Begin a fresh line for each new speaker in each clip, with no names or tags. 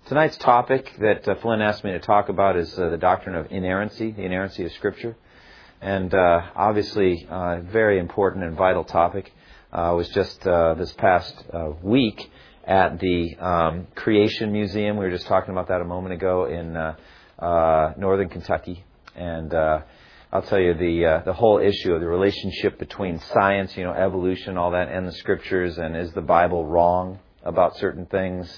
Tonight's topic that Flynn asked me to talk about is the doctrine of inerrancy, the inerrancy of Scripture. And obviously, a very important and vital topic. I was just this past week at the Creation Museum. We were just talking about that a moment ago in northern Kentucky. And I'll tell you, the whole issue of the relationship between science, evolution, all that, and the Scriptures, and is the Bible wrong about certain things,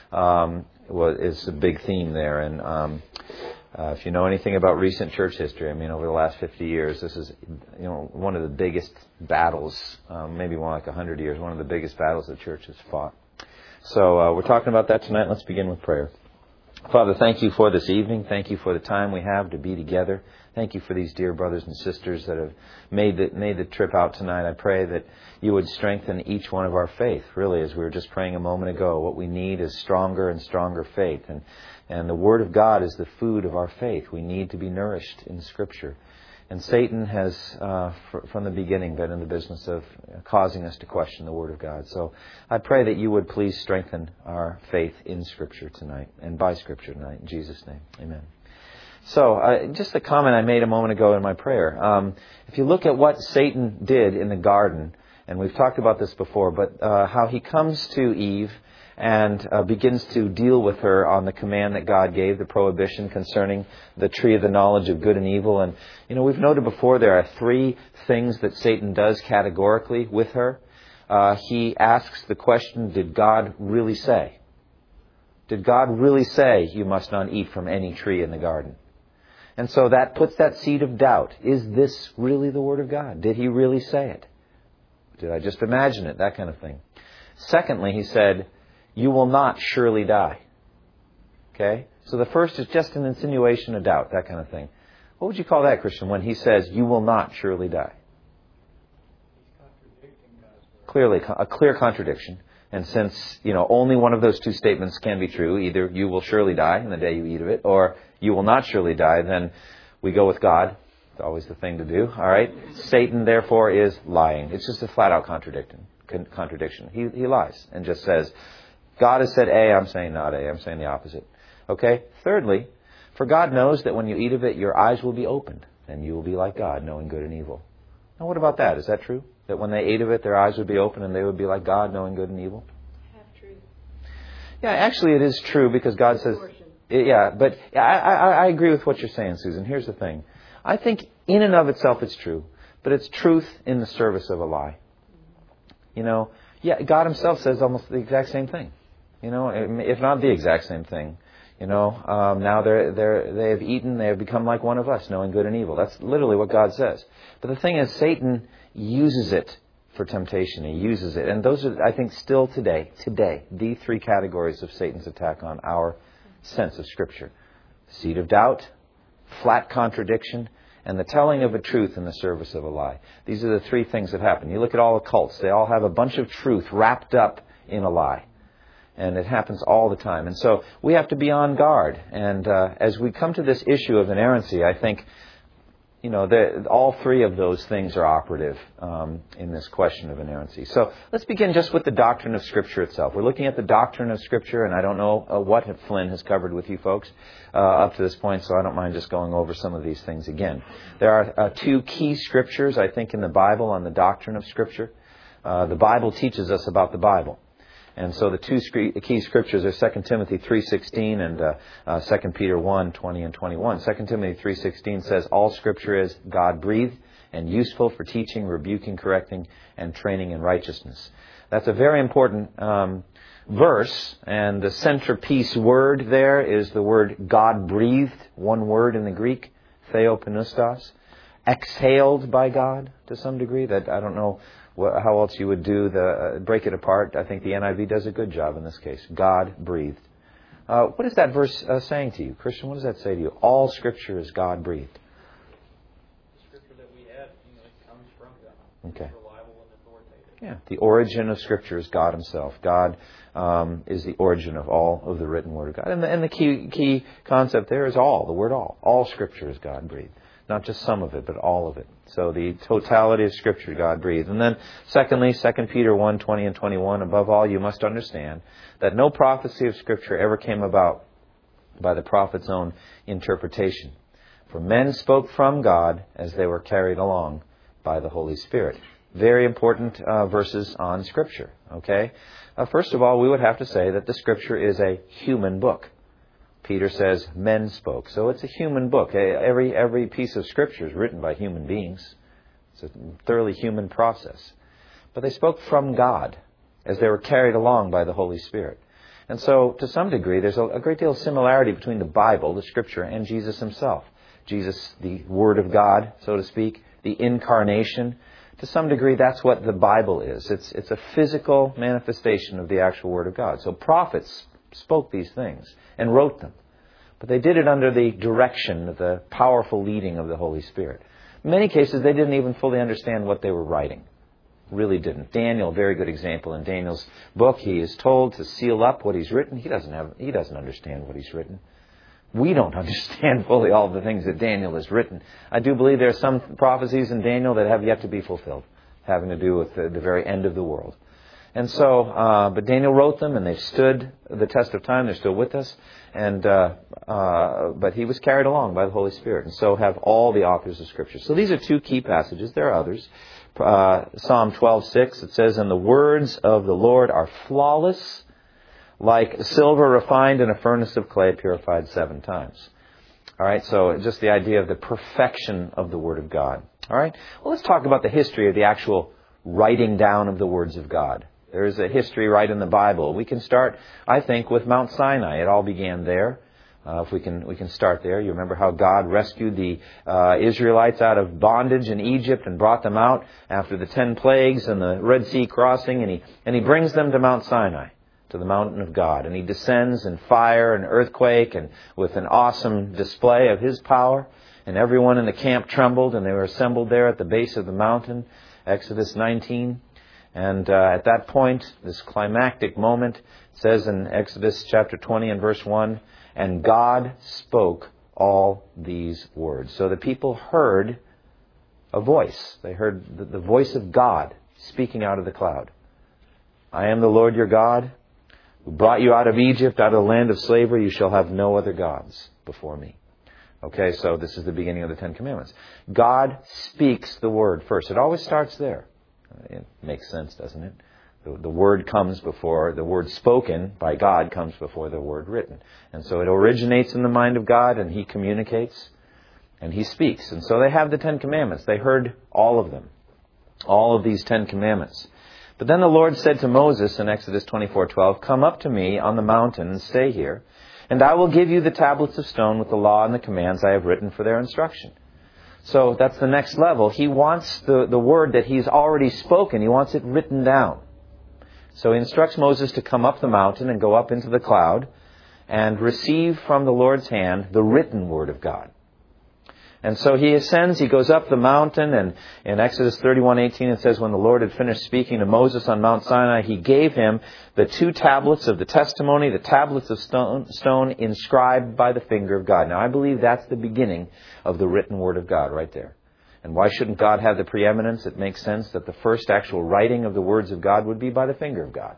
is a big theme there. And if you know anything about recent church history, over the last 50 years, this is, one of the biggest battles, maybe more like 100 years, one of the biggest battles the church has fought. So we're talking about that tonight. Let's begin with prayer. Father, thank you for this evening. Thank you for the time we have to be together. Thank you for these dear brothers and sisters that have made the trip out tonight. I pray that you would strengthen each one of our faith. Really, as we were just praying a moment ago, what we need is stronger and stronger faith. And the Word of God is the food of our faith. We need to be nourished in Scripture. And Satan has, from the beginning, been in the business of causing us to question the Word of God. So I pray that you would please strengthen our faith in Scripture tonight and by Scripture tonight. In Jesus' name, amen. So just the comment I made a moment ago in my prayer. If you look at what Satan did in the garden, and we've talked about this before, but how he comes to Eve and begins to deal with her on the command that God gave, the prohibition concerning the tree of the knowledge of good and evil. And, we've noted before there are three things that Satan does categorically with her. He asks the question, did God really say? Did God really say you must not eat from any tree in the garden? And so that puts that seed of doubt. Is this really the Word of God? Did He really say it? Did I just imagine it? That kind of thing. Secondly, he said, you will not surely die. Okay? So the first is just an insinuation of doubt, that kind of thing. What would you call that, Christian, when he says, you will not surely die?
He's contradicting God's word.
Clearly, a clear contradiction. And since, only one of those two statements can be true, either you will surely die in the day you eat of it, or you will not surely die, then we go with God. It's always the thing to do, all right? Satan, therefore, is lying. It's just a flat-out contradiction. He lies and just says, God has said A, I'm saying not A, I'm saying the opposite. Okay? Thirdly, for God knows that when you eat of it, your eyes will be opened, and you will be like God, knowing good and evil. Now, what about that? Is that true? That when they ate of it, their eyes would be open, and they would be like God, knowing good and evil?
Half true.
Yeah, actually it is true, because God says... Yeah, but I agree with what you're saying, Susan. Here's the thing. I think in and of itself it's true, but it's truth in the service of a lie. God Himself says almost the exact same thing. If not the exact same thing. Now they have eaten, they have become like one of us, knowing good and evil. That's literally what God says. But the thing is, Satan uses it for temptation. He uses it. And those are, I think, still today, the three categories of Satan's attack on our sense of Scripture. Seed of doubt, flat contradiction, and the telling of a truth in the service of a lie. These are the three things that happen. You look at all the cults. They all have a bunch of truth wrapped up in a lie. And it happens all the time. And so we have to be on guard. And as we come to this issue of inerrancy, I think, all three of those things are operative in this question of inerrancy. So let's begin just with the doctrine of Scripture itself. We're looking at the doctrine of Scripture, and I don't know what Flynn has covered with you folks up to this point, so I don't mind just going over some of these things again. There are two key Scriptures, I think, in the Bible on the doctrine of Scripture. The Bible teaches us about the Bible. And so the two key Scriptures are 2 Timothy 3:16 and 2 Peter 1:20 and 21. 2 Timothy 3:16 says, all Scripture is God-breathed and useful for teaching, rebuking, correcting, and training in righteousness. That's a very important verse, and the centerpiece word there is the word God-breathed, one word in the Greek, theopneustos, exhaled by God to some degree. That I don't know how else you would do break it apart. I think the NIV does a good job in this case. God breathed. What is that verse saying to you, Christian? What does that say to you? All Scripture is God breathed.
The Scripture that we have, it comes from God.
Okay.
It's reliable and authoritative.
Yeah. The origin of Scripture is God Himself. God is the origin of all of the written Word of God. And the key concept there is all. The word all. All Scripture is God breathed. Not just some of it, but all of it. So the totality of Scripture God breathed. And then secondly, 2 Peter 1:20 and 21, above all, you must understand that no prophecy of Scripture ever came about by the prophet's own interpretation. For men spoke from God as they were carried along by the Holy Spirit. Very important verses on Scripture. Okay? First of all, we would have to say that the Scripture is a human book. Peter says men spoke. So it's a human book. Every piece of Scripture is written by human beings. It's a thoroughly human process. But they spoke from God as they were carried along by the Holy Spirit. And so, to some degree, there's a great deal of similarity between the Bible, the Scripture, and Jesus himself. Jesus, the Word of God, so to speak, the incarnation. To some degree, that's what the Bible is. It's a physical manifestation of the actual Word of God. So prophets spoke these things and wrote them. But they did it under the direction of the powerful leading of the Holy Spirit. In many cases, they didn't even fully understand what they were writing. Really didn't. Daniel, very good example. In Daniel's book, he is told to seal up what he's written. He doesn't understand what he's written. We don't understand fully all the things that Daniel has written. I do believe there are some prophecies in Daniel that have yet to be fulfilled, having to do with the very end of the world. And so, but Daniel wrote them, and they've stood the test of time. They're still with us. And but he was carried along by the Holy Spirit, and so have all the authors of Scripture. So these are two key passages. There are others. Psalm 12:6, it says, "And the words of the Lord are flawless, like silver refined in a furnace of clay, purified 7 times." All right, so just the idea of the perfection of the Word of God. All right, well, let's talk about the history of the actual writing down of the words of God. There is a history right in the Bible. We can start, I think, with Mount Sinai. It all began there. If we can start there. You remember how God rescued the Israelites out of bondage in Egypt and brought them out after the 10 plagues and the Red Sea crossing, and he brings them to Mount Sinai, to the mountain of God, and he descends in fire and earthquake and with an awesome display of his power, and everyone in the camp trembled, and they were assembled there at the base of the mountain, Exodus 19. And at that point, this climactic moment, it says in Exodus chapter 20 and verse 1, "And God spoke all these words." So the people heard a voice. They heard the voice of God speaking out of the cloud. "I am the Lord your God, who brought you out of Egypt, out of the land of slavery. You shall have no other gods before me." Okay, so this is the beginning of the 10 Commandments. God speaks the word first. It always starts there. It makes sense, doesn't it? The word comes before, the word spoken by God comes before the word written. And so it originates in the mind of God, and he communicates, and he speaks. And so they have the 10 Commandments. They heard all of them, all of these 10 Commandments. But then the Lord said to Moses in Exodus 24:12, "Come up to me on the mountain and stay here, and I will give you the tablets of stone with the law and the commands I have written for their instruction." So that's the next level. He wants the word that he's already spoken. He wants it written down. So he instructs Moses to come up the mountain and go up into the cloud and receive from the Lord's hand the written word of God. And so he ascends, he goes up the mountain, and in Exodus 31:18 it says, when the Lord had finished speaking to Moses on Mount Sinai, he gave him the 2 tablets of the testimony, the tablets of stone inscribed by the finger of God. Now I believe that's the beginning of the written word of God right there. And why shouldn't God have the preeminence? It makes sense that the first actual writing of the words of God would be by the finger of God.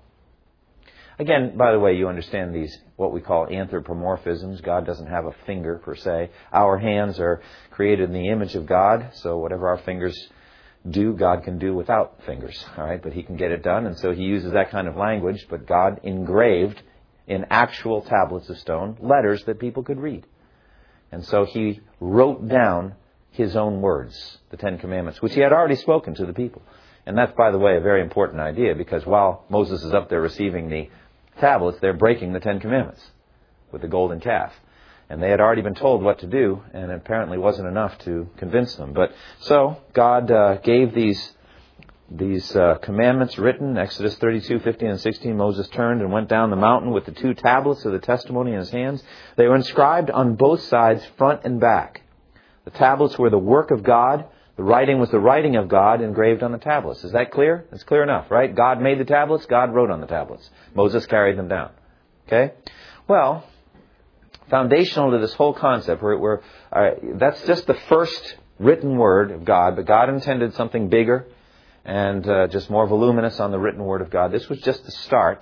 Again, by the way, you understand these, what we call anthropomorphisms. God doesn't have a finger per se. Our hands are created in the image of God, so whatever our fingers do, God can do without fingers. All right, but he can get it done, and so he uses that kind of language, but God engraved in actual tablets of stone letters that people could read. And so he wrote down his own words, the 10 Commandments, which he had already spoken to the people. And that's, by the way, a very important idea, because while Moses is up there receiving the tablets, they're breaking the 10 Commandments with the golden calf. And they had already been told what to do, and it apparently wasn't enough to convince them. But so God gave these commandments written, Exodus 32, 15, and 16. Moses turned and went down the mountain with the 2 tablets of the testimony in his hands. They were inscribed on both sides, front and back. The tablets were the work of God. The writing was the writing of God engraved on the tablets. Is that clear? It's clear enough, right? God made the tablets. God wrote on the tablets. Moses carried them down. Okay? Well, Foundational to this whole concept, that's just the first written word of God, but God intended something bigger and just more voluminous on the written word of God. This was just the start.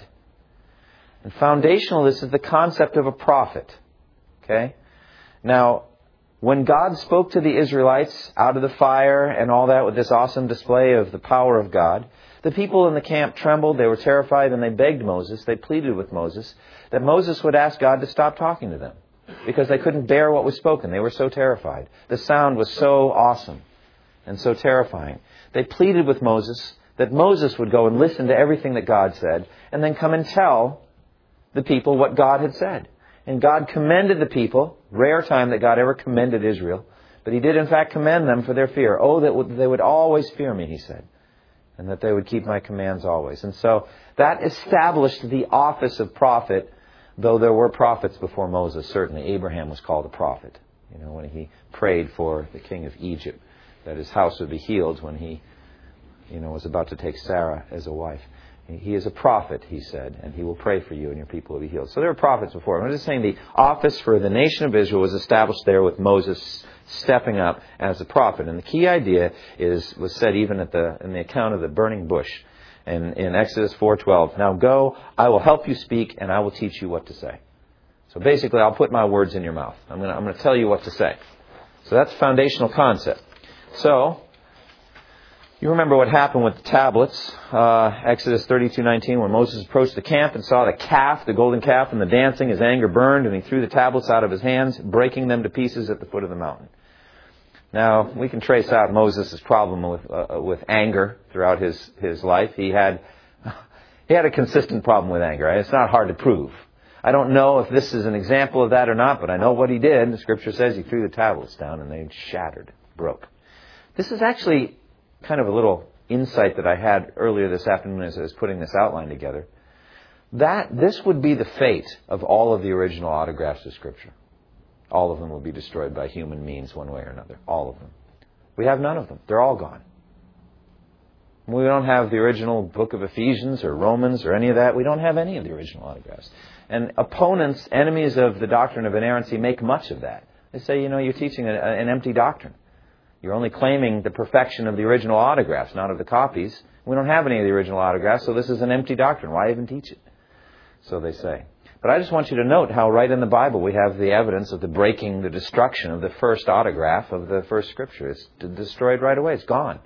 And foundational, this is the concept of a prophet. Okay? Now, when God spoke to the Israelites out of the fire and all that with this awesome display of the power of God, the people in the camp trembled, they were terrified, and they begged Moses, they pleaded with Moses, that Moses would ask God to stop talking to them because they couldn't bear what was spoken. They were so terrified. The sound was so awesome and so terrifying. They pleaded with Moses that Moses would go and listen to everything that God said and then come and tell the people what God had said. And God commended the people. Rare time that God ever commended Israel. But He did in fact commend them for their fear. Oh, that they would always fear me, He said. And that they would keep my commands always. And so that established the office of prophet, though there were prophets before Moses. Certainly Abraham was called a prophet. When he prayed for the king of Egypt, that his house would be healed when he, was about to take Sarah as a wife. He is a prophet, he said, and he will pray for you and your people will be healed. So there were prophets before. I'm just saying the office for the nation of Israel was established there with Moses stepping up as a prophet. And the key idea was said even in the account of the burning bush in Exodus 4:12. Now go, I will help you speak, and I will teach you what to say. So basically, I'll put my words in your mouth. I'm going to tell you what to say. So that's a foundational concept. So you remember what happened with the tablets, Exodus 32:19, when Moses approached the camp and saw the calf, the golden calf, and the dancing, his anger burned, and he threw the tablets out of his hands, breaking them to pieces at the foot of the mountain. Now, we can trace out Moses' problem with anger throughout his life. He had a consistent problem with anger. It's not hard to prove. I don't know if this is an example of that or not, but I know what he did. The Scripture says he threw the tablets down and they shattered, broke. This is actually kind of a little insight that I had earlier this afternoon as I was putting this outline together. This would be the fate of all of the original autographs of Scripture. All of them will be destroyed by human means one way or another. All of them. We have none of them. They're all gone. We don't have the original book of Ephesians or Romans or any of that. We don't have any of the original autographs. And opponents, enemies of the doctrine of inerrancy, make much of that. They say, you're teaching an empty doctrine. You're only claiming the perfection of the original autographs, not of the copies. We don't have any of the original autographs, so this is an empty doctrine. Why even teach it? So they say. But I just want you to note how right in the Bible we have the evidence of the destruction of the first autograph of the first Scripture. It's destroyed right away. It's gone.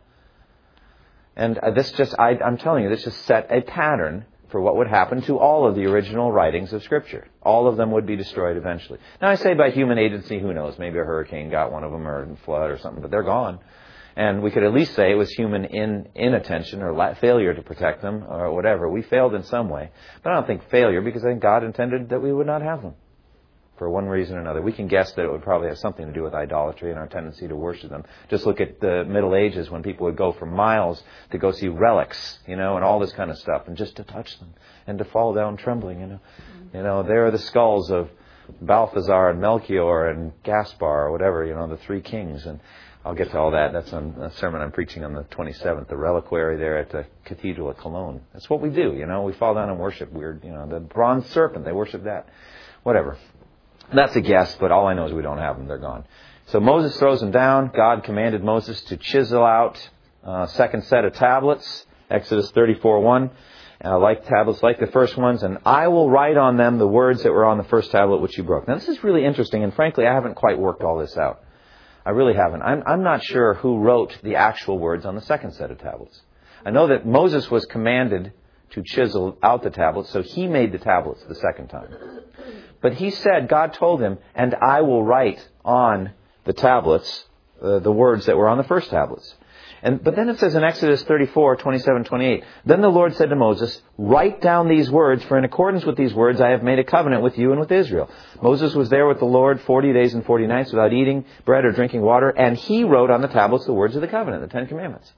And I'm telling you, this just set a pattern for what would happen to all of the original writings of Scripture. All of them would be destroyed eventually. Now I say by human agency, who knows? Maybe a hurricane got one of them or a flood or something, but they're gone. And we could at least say it was human inattention or failure to protect them or whatever. We failed in some way. But I don't think failure, because I think God intended that we would not have them for one reason or another. We can guess that it would probably have something to do with idolatry and our tendency to worship them. Just look at the Middle Ages when people would go for miles to go see relics, and all this kind of stuff, and just to touch them and to fall down trembling, there are the skulls of Balthazar and Melchior and Gaspar or whatever, the three kings. And I'll get to all that. That's on a sermon I'm preaching on the 27th, the reliquary there at the Cathedral at Cologne. That's what we do, We fall down and worship weird, the bronze serpent, they worship that. Whatever. That's a guess, but all I know is we don't have them. They're gone. So Moses throws them down. God commanded Moses to chisel out a second set of tablets, Exodus 34:1, like tablets like the first ones, and I will write on them the words that were on the first tablet which you broke. Now, this is really interesting, and frankly, I haven't quite worked all this out. I really haven't. I'm not sure who wrote the actual words on the second set of tablets. I know that Moses was commanded to chisel out the tablets, so he made the tablets the second time. But he said, God told him, and I will write on the tablets the words that were on the first tablets. But then it says in Exodus 34:27-28, then the Lord said to Moses, write down these words, for in accordance with these words I have made a covenant with you and with Israel. Moses was there with the Lord 40 days and 40 nights without eating bread or drinking water, and he wrote on the tablets the words of the covenant, the Ten Commandments.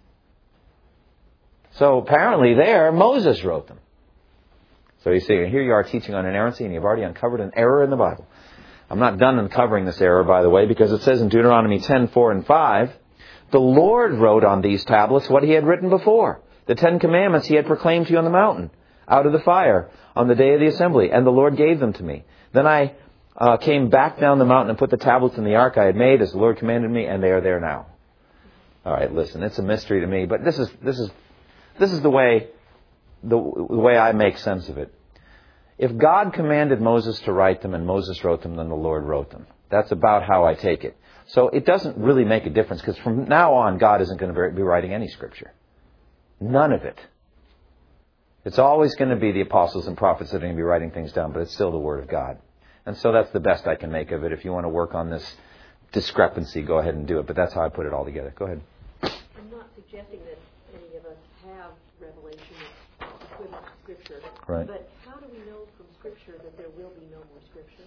So apparently there, Moses wrote them. So you see, here you are teaching on inerrancy, and you've already uncovered an error in the Bible. I'm not done uncovering this error, by the way, because it says in Deuteronomy 10:4-5, the Lord wrote on these tablets what he had written before, the 10 Commandments he had proclaimed to you on the mountain, out of the fire, on the day of the assembly, and the Lord gave them to me. Then I came back down the mountain and put the tablets in the ark I had made as the Lord commanded me, and they are there now. All right, listen, it's a mystery to me, but this is the way I make sense of it. If God commanded Moses to write them and Moses wrote them, then the Lord wrote them. That's about how I take it. So it doesn't really make a difference, because from now on, God isn't going to be writing any Scripture. None of it. It's always going to be the apostles and prophets that are going to be writing things down, but it's still the Word of God. And so that's the best I can make of it. If you want to work on this discrepancy, go ahead and do it. But that's how I put it all together. Go ahead.
I'm not suggesting that any of us have revelation equivalent to Scripture.
Right.
But how do we know from Scripture that there will be no more Scripture?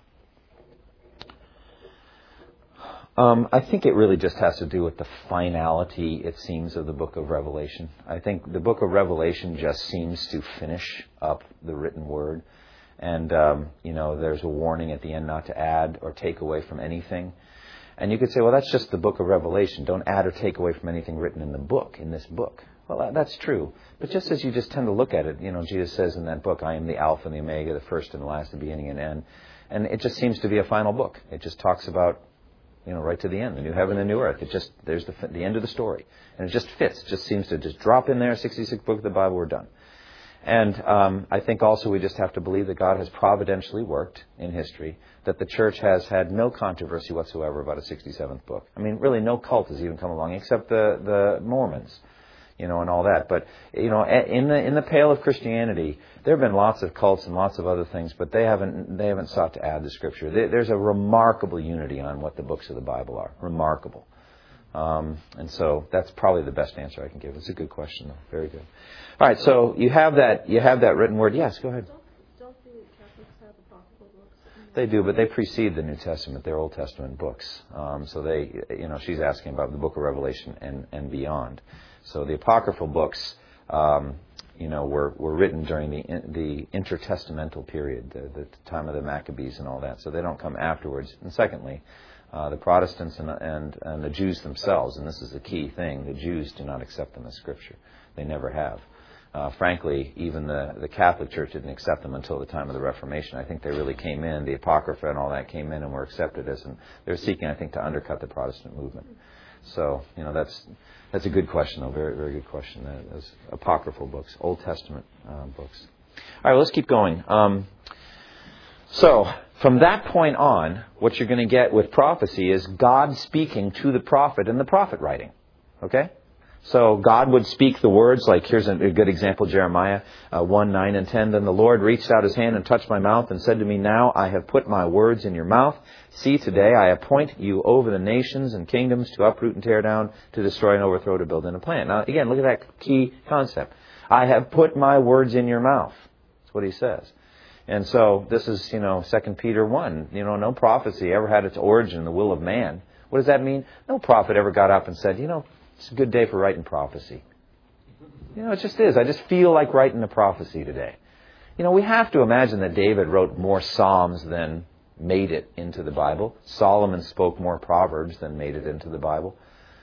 I think it really just has to do with the finality, it seems, of the book of Revelation. I think the book of Revelation just seems to finish up the written word. And, there's a warning at the end not to add or take away from anything. And you could say, well, that's just the book of Revelation. Don't add or take away from anything written in the book, in this book. Well, that's true. But just as you just tend to look at it, Jesus says in that book, I am the Alpha and the Omega, the first and the last, the beginning and end. And it just seems to be a final book. It just talks about, right to the end, the new heaven and the new earth. There's the end of the story. And it just fits. It just seems to just drop in there, 66th book of the Bible, we're done. And I think also we just have to believe that God has providentially worked in history, that the church has had no controversy whatsoever about a 67th book. I mean, really no cult has even come along except the Mormons, and all that. But, in the pale of Christianity, there have been lots of cults and lots of other things, but they haven't sought to add the Scripture. There's a remarkable unity on what the books of the Bible are. Remarkable. And so that's probably the best answer I can give. It's a good question, though. Very good. All right, so you have that written word. Yes, go ahead.
Don't the Catholics have apocryphal books?
They do, but they precede the New Testament. They're Old Testament books. So they, she's asking about the book of Revelation and beyond. So the apocryphal books, were written during the intertestamental period, the time of the Maccabees and all that. So they don't come afterwards. And secondly, the Protestants and the Jews themselves, and this is the key thing, the Jews do not accept them as Scripture. They never have. Frankly, even the Catholic Church didn't accept them until the time of the Reformation. I think they really came in, the Apocrypha and all that came in and were accepted as, and they're seeking, I think, to undercut the Protestant movement. So, that's a good question, though, very, very good question. Those apocryphal books, Old Testament books. All right, let's keep going. So, from that point on, what you're going to get with prophecy is God speaking to the prophet and the prophet writing. Okay? So God would speak the words, like here's a good example, Jeremiah 1, 9 and 10. Then the Lord reached out his hand and touched my mouth and said to me, now I have put my words in your mouth. See, today I appoint you over the nations and kingdoms to uproot and tear down, to destroy and overthrow, to build and to plant. Now, again, look at that key concept. I have put my words in your mouth. That's what he says. And so this is, 2 Peter 1. No prophecy ever had its origin in the will of man. What does that mean? No prophet ever got up and said, it's a good day for writing prophecy. It just is. I just feel like writing a prophecy today. We have to imagine that David wrote more Psalms than made it into the Bible. Solomon spoke more Proverbs than made it into the Bible.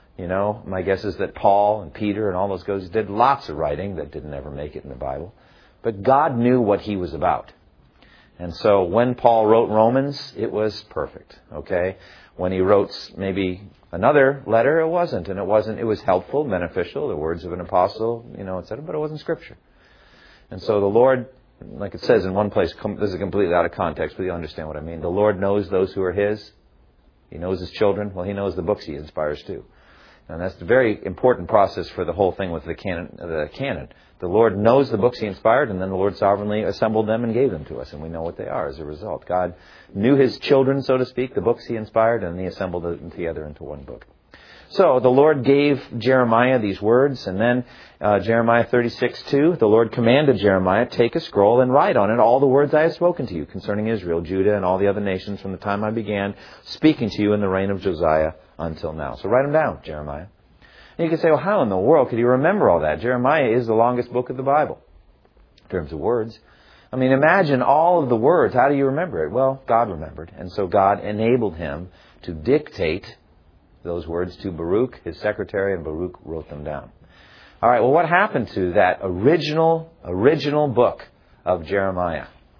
My guess is that Paul and Peter and all those guys did lots of writing that didn't ever make it in the Bible. But God knew what he was about. And so when Paul wrote Romans, it was perfect. Okay? When he wrote maybe another letter, it wasn't. And it was helpful, beneficial, the words of an apostle, etc., but it wasn't Scripture. And so the Lord, like it says in one place, this is completely out of context, but you'll understand what I mean. The Lord knows those who are his. He knows his children. Well, he knows the books he inspires too. And that's a very important process for the whole thing with the canon. The Lord knows the books he inspired, and then the Lord sovereignly assembled them and gave them to us, and we know what they are as a result. God knew his children, so to speak, the books he inspired, and he assembled them together into one book. So the Lord gave Jeremiah these words, and then Jeremiah 36:2, the Lord commanded Jeremiah, take a scroll and write on it all the words I have spoken to you concerning Israel, Judah, and all the other nations from the time I began speaking to you in the reign of Josiah until now. So write them down, Jeremiah. And you can say, well, how in the world could you remember all that? Jeremiah is the longest book of the Bible in terms of words. I mean, imagine all of the words. How do you remember it? Well, God remembered. And so God enabled him to dictate those words to Baruch, his secretary, and Baruch wrote them down. All right, well, what happened to that original book of Jeremiah?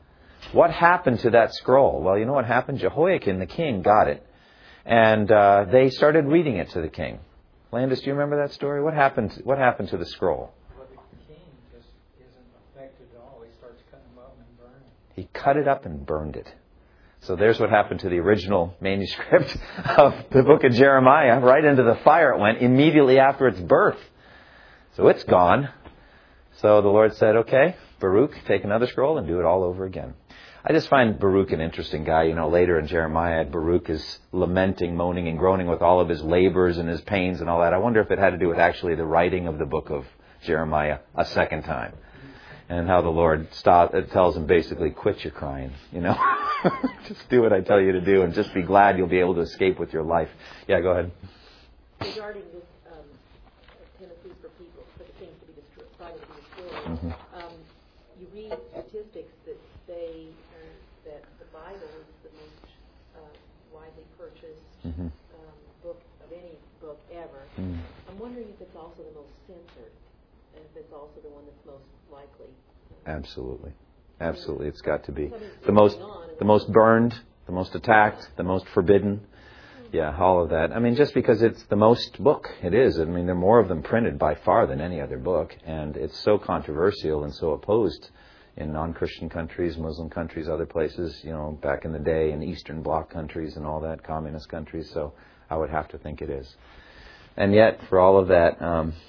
What happened to that scroll? Well, you know what happened? Jehoiakim, the king, got it. And they started reading it to the king. Landis, do you remember that story? What happened to the scroll?
Well, the king just isn't affected at all. He starts cutting them up and burning.
He cut it up and burned it. So there's what happened to the original manuscript of the book of Jeremiah. Right into the fire it went immediately after its birth. So it's gone. So the Lord said, okay, Baruch, take another scroll and do it all over again. I just find Baruch an interesting guy. You know, later in Jeremiah, Baruch is lamenting, moaning, and groaning with all of his labors and his pains and all that. I wonder if it had to do with actually the writing of the book of Jeremiah a second time. And how the Lord tells him basically, quit your crying, you know. Just do what I tell you to do and just be glad you'll be able to escape with your life. Yeah, go ahead.
Regarding this Tennessee for the things to be decided to be destroyed,
Mm-hmm.
You read statistics that say that the Bible is the most widely purchased
Mm-hmm.
book of any book ever.
Mm.
I'm wondering if it's also the most censored, and if it's also the one that's most likely.
Absolutely. Absolutely. It's got to be. The most burned, the most attacked, the most forbidden. Yeah, all of that. I mean, just because it's the most book, it is. I mean, there are more of them printed by far than any other book. And it's so controversial and so opposed in non-Christian countries, Muslim countries, other places, you know, back in the day, in Eastern Bloc countries and all that, communist countries. So I would have to think it is. And yet, for all of that,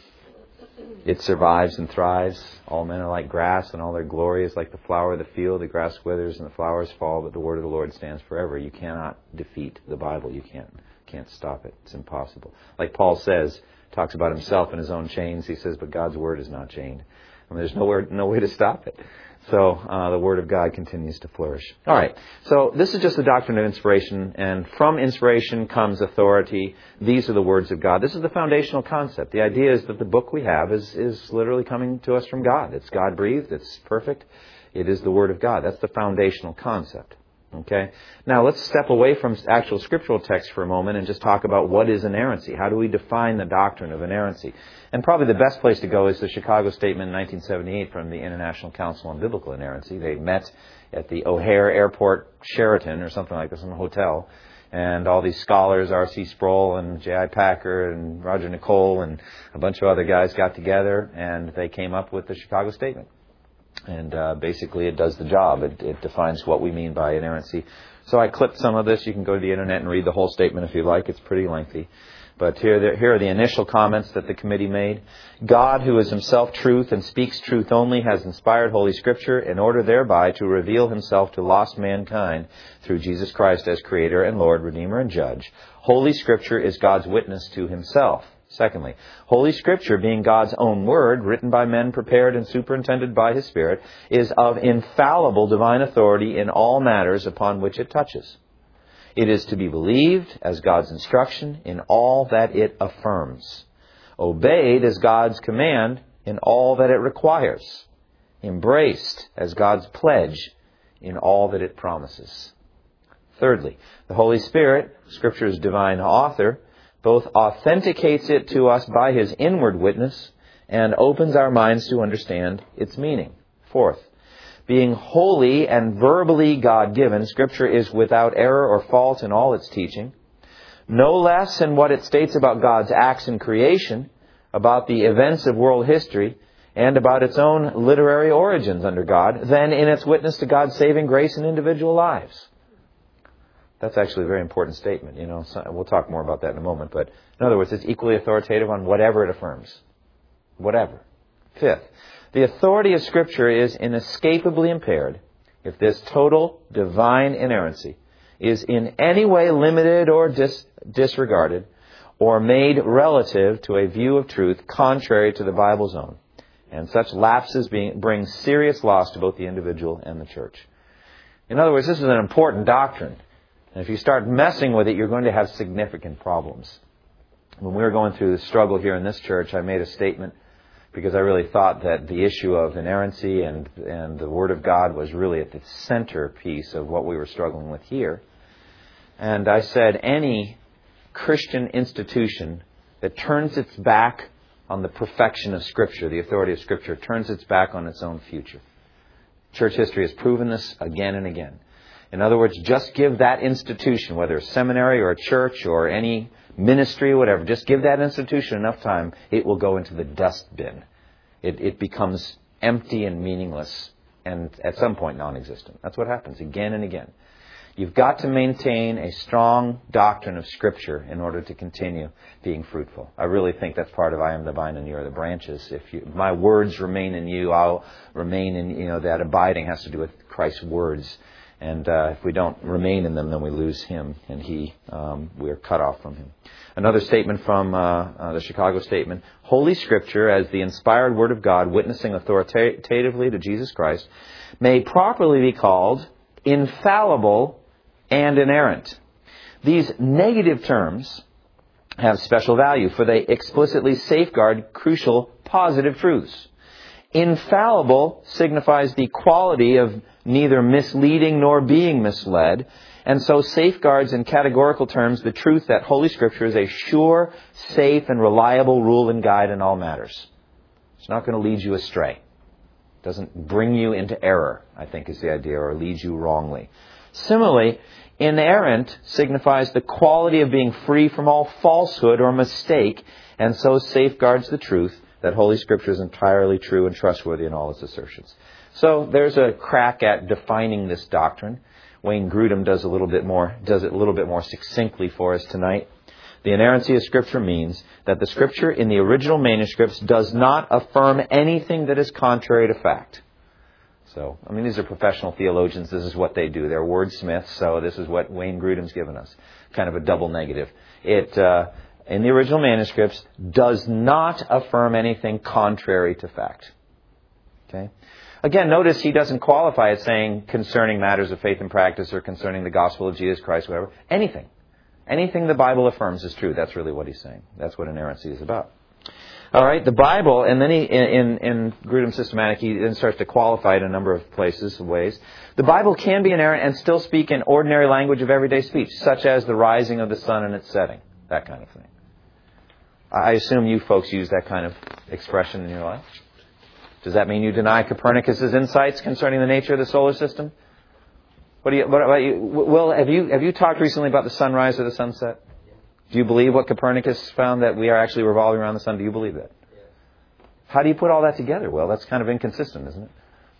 it survives and thrives. All men are like grass, and all their glory is like the flower of the field. The grass withers and the flowers fall, but the word of the Lord stands forever. You cannot defeat the Bible. You can't stop it. It's impossible. Like Paul says, talks about himself in his own chains. He says, but God's word is not chained. I mean, there's no way to stop it. So the Word of God continues to flourish. All right. So this is just the doctrine of inspiration, and from inspiration comes authority. These are the words of God. This is the foundational concept. The idea is that the book we have is literally coming to us from God. It's God-breathed. It's perfect. It is the Word of God. That's the foundational concept. Okay? Now let's step away from actual scriptural text for a moment and just talk about what is inerrancy. How do we define the doctrine of inerrancy? And probably the best place to go is the Chicago Statement in 1978 from the International Council on Biblical Inerrancy. They met at the O'Hare Airport Sheraton or something like this in a hotel. And all these scholars, R.C. Sproul and J.I. Packer and Roger Nicole and a bunch of other guys got together and they came up with the Chicago Statement. And basically it does the job. It defines what we mean by inerrancy. So I clipped some of this. You can go to the internet and read the whole statement if you like. It's pretty lengthy. But here are the initial comments that the committee made. God, who is himself truth and speaks truth only, has inspired Holy Scripture in order thereby to reveal himself to lost mankind through Jesus Christ as Creator and Lord, Redeemer and Judge. Holy Scripture is God's witness to himself. Secondly, Holy Scripture, being God's own word, written by men, prepared and superintended by his Spirit, is of infallible divine authority in all matters upon which it touches. It is to be believed as God's instruction in all that it affirms, obeyed as God's command in all that it requires, embraced as God's pledge in all that it promises. Thirdly, the Holy Spirit, Scripture's divine author, both authenticates it to us by his inward witness and opens our minds to understand its meaning. Fourth, being holy and verbally God-given, Scripture is without error or fault in all its teaching, no less in what it states about God's acts in creation, about the events of world history, and about its own literary origins under God, than in its witness to God's saving grace in individual lives. That's actually a very important statement. You know, so we'll talk more about that in a moment. But in other words, it's equally authoritative on whatever it affirms. Whatever. Fifth, the authority of Scripture is inescapably impaired if this total divine inerrancy is in any way limited or disregarded or made relative to a view of truth contrary to the Bible's own. And such lapses bring serious loss to both the individual and the church. In other words, this is an important doctrine. And if you start messing with it, you're going to have significant problems. When we were going through the struggle here in this church, I made a statement because I really thought that the issue of inerrancy and the Word of God was really at the centerpiece of what we were struggling with here. And I said any Christian institution that turns its back on the perfection of Scripture, the authority of Scripture, turns its back on its own future. Church history has proven this again and again. In other words, just give that institution, whether a seminary or a church or any ministry or whatever, just give that institution enough time, it will go into the dust bin. It becomes empty and meaningless and at some point non-existent. That's what happens again and again. You've got to maintain a strong doctrine of Scripture in order to continue being fruitful. I really think that's part of I am the vine and you are the branches. If my words remain in you, I'll remain in, that abiding has to do with Christ's words. And if we don't remain in them, then we lose Him, and we are cut off from Him. Another statement from the Chicago Statement: Holy Scripture, as the inspired Word of God, witnessing authoritatively to Jesus Christ, may properly be called infallible and inerrant. These negative terms have special value, for they explicitly safeguard crucial positive truths. Infallible signifies the quality of neither misleading nor being misled, and so safeguards in categorical terms the truth that Holy Scripture is a sure, safe, and reliable rule and guide in all matters. It's not going to lead you astray. It doesn't bring you into error, I think is the idea, or lead you wrongly. Similarly, inerrant signifies the quality of being free from all falsehood or mistake, and so safeguards the truth that Holy Scripture is entirely true and trustworthy in all its assertions. So there's a crack at defining this doctrine. Wayne Grudem does it a little bit more succinctly for us tonight. The inerrancy of Scripture means that the Scripture in the original manuscripts does not affirm anything that is contrary to fact. So, these are professional theologians. This is what they do. They're wordsmiths, so this is what Wayne Grudem's given us. Kind of a double negative. It, in the original manuscripts, does not affirm anything contrary to fact. Okay? Again, notice he doesn't qualify it saying concerning matters of faith and practice or concerning the gospel of Jesus Christ, whatever. Anything. Anything the Bible affirms is true. That's really what he's saying. That's what inerrancy is about. All right, the Bible, and then in Grudem's Systematic, he then starts to qualify it in a number of places, ways. The Bible can be inerrant and still speak in ordinary language of everyday speech, such as the rising of the sun and its setting, that kind of thing. I assume you folks use that kind of expression in your life. Does that mean you deny Copernicus's insights concerning the nature of the solar system? What about you? Will, have you talked recently about the sunrise or the sunset? Do you believe what Copernicus found, that we are actually revolving around the sun? Do you believe that?
Yes.
How do you put all that together? Well, that's kind of inconsistent, isn't it?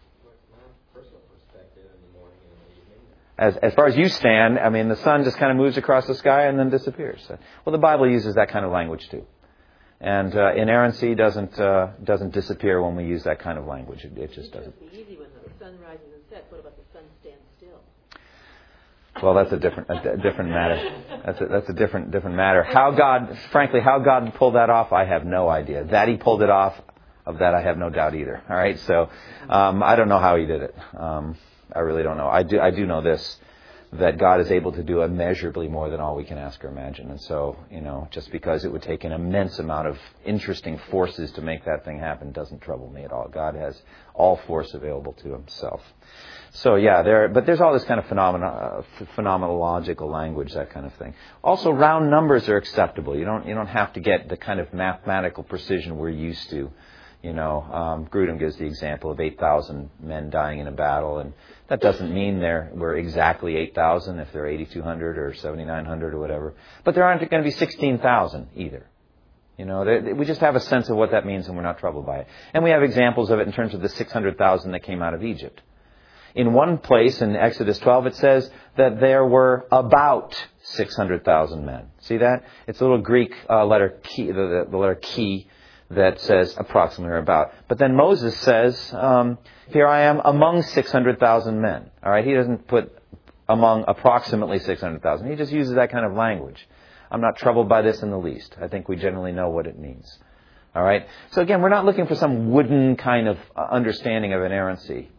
My personal perspective in the morning and the evening.
As far as you stand, the sun just kind of moves across the sky and then disappears. Well, the Bible uses that kind of language too. And inerrancy doesn't disappear when we use that kind of language. It just doesn't.
It's easy when the sun rises and sets. What about the sun stands still?
Well, that's a different matter. That's a different matter. How God pulled that off, I have no idea. That He pulled it off, of that I have no doubt either. All right, so I don't know how He did it. I really don't know. I do know this, that God is able to do immeasurably more than all we can ask or imagine. And so, just because it would take an immense amount of interesting forces to make that thing happen doesn't trouble me at all. God has all force available to Himself. So but there's all this kind of phenomenological language, that kind of thing. Also, round numbers are acceptable. You don't have to get the kind of mathematical precision we're used to. Grudem gives the example of 8,000 men dying in a battle, and that doesn't mean we're exactly 8,000 if they're 8,200 or 7,900 or whatever. But there aren't going to be 16,000 either. We just have a sense of what that means, and we're not troubled by it. And we have examples of it in terms of the 600,000 that came out of Egypt. In one place in Exodus 12, it says that there were about 600,000 men. See that? It's a little Greek letter key, the letter key, that says approximately or about. But then Moses says, here I am among 600,000 men. All right, he doesn't put among approximately 600,000. He just uses that kind of language. I'm not troubled by this in the least. I think we generally know what it means. All right. So again, we're not looking for some wooden kind of understanding of inerrancy.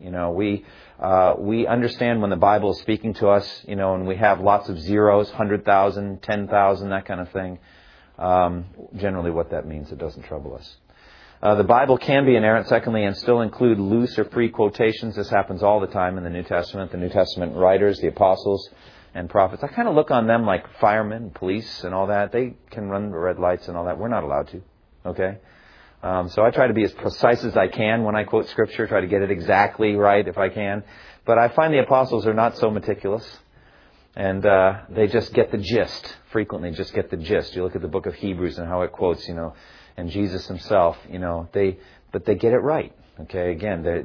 We understand when the Bible is speaking to us, and we have lots of zeros, 100,000, 10,000, that kind of thing. Generally what that means, it doesn't trouble us. The Bible can be inerrant, secondly, and still include loose or free quotations. This happens all the time in the New Testament. The New Testament writers, the apostles and prophets, I kind of look on them like firemen, police and all that. They can run red lights and all that. We're not allowed to. Okay? So I try to be as precise as I can when I quote Scripture, try to get it exactly right if I can. But I find the apostles are not so meticulous. And they just get the gist, frequently just get the gist. You look at the book of Hebrews and how it quotes, and Jesus himself, but they get it right. Okay, again, they're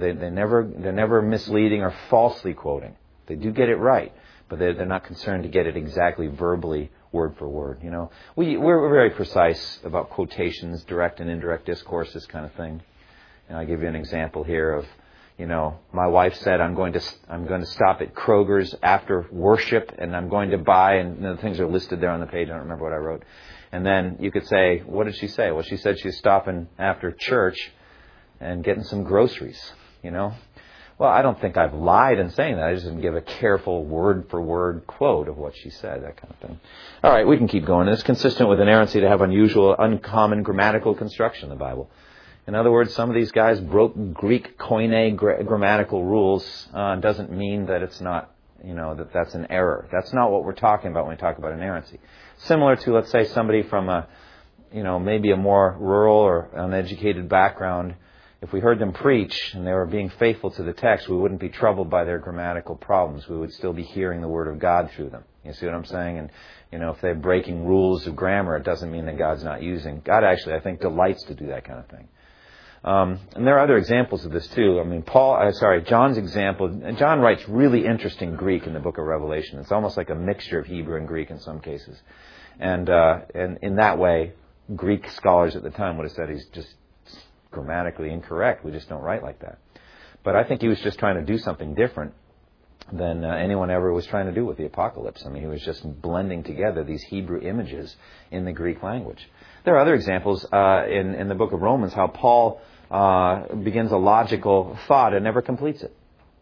never misleading or falsely quoting. They do get it right, but they're not concerned to get it exactly verbally, word for word. We're very precise about quotations, direct and indirect discourse, this kind of thing. And I'll give you an example here of, my wife said, I'm going to stop at Kroger's after worship, and I'm going to buy, and the things are listed there on the page. I don't remember what I wrote. And then you could say, what did she say? Well, she said she's stopping after church and getting some groceries, Well, I don't think I've lied in saying that. I just didn't give a careful word-for-word quote of what she said, that kind of thing. All right, we can keep going. It's consistent with inerrancy to have unusual, uncommon grammatical construction in the Bible. In other words, some of these guys broke Greek koine grammatical rules. Doesn't mean that it's not, that's an error. That's not what we're talking about when we talk about inerrancy. Similar to, let's say, somebody from maybe a more rural or uneducated background. If we heard them preach and they were being faithful to the text, we wouldn't be troubled by their grammatical problems. We would still be hearing the Word of God through them. You see what I'm saying? And, if they're breaking rules of grammar, it doesn't mean that God's not using. God actually, I think, delights to do that kind of thing. And there are other examples of this too. I mean, John's example, John writes really interesting Greek in the book of Revelation. It's almost like a mixture of Hebrew and Greek in some cases. And in that way, Greek scholars at the time would have said he's just grammatically incorrect. We just don't write like that. But I think he was just trying to do something different than anyone ever was trying to do with the Apocalypse. I mean, he was just blending together these Hebrew images in the Greek language. There are other examples in the book of Romans how Paul begins a logical thought and never completes it.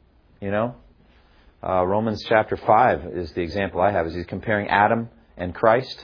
Romans chapter 5 is the example I have. Is he's comparing Adam and Christ.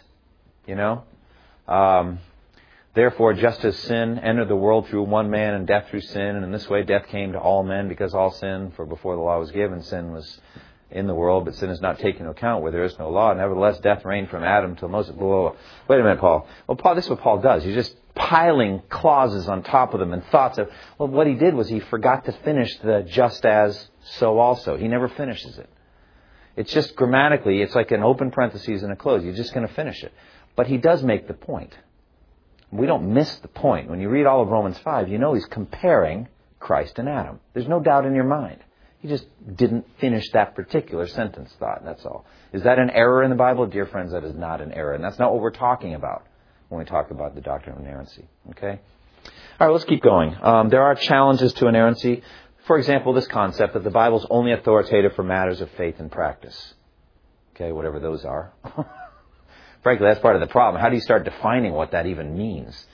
Therefore, just as sin entered the world through one man and death through sin, and in this way death came to all men because all sinned, for before the law was given, sin was in the world, but sin is not taken into account where there is no law. Nevertheless, death reigned from Adam till Moses. Whoa. Wait a minute, Paul. Well, this is what Paul does. He's just piling clauses on top of them and thoughts of, what he did was he forgot to finish the just as, so also. He never finishes it. It's just grammatically, it's like an open parentheses and a close. You're just going to finish it. But he does make the point. We don't miss the point. When you read all of Romans 5, he's comparing Christ and Adam. There's no doubt in your mind. He just didn't finish that particular sentence thought, that's all. Is that an error in the Bible? Dear friends, that is not an error. And that's not what we're talking about when we talk about the doctrine of inerrancy. Okay? All right, let's keep going. There are challenges to inerrancy. For example, this concept that the Bible is only authoritative for matters of faith and practice. Okay, whatever those are. Frankly, that's part of the problem. How do you start defining what that even means?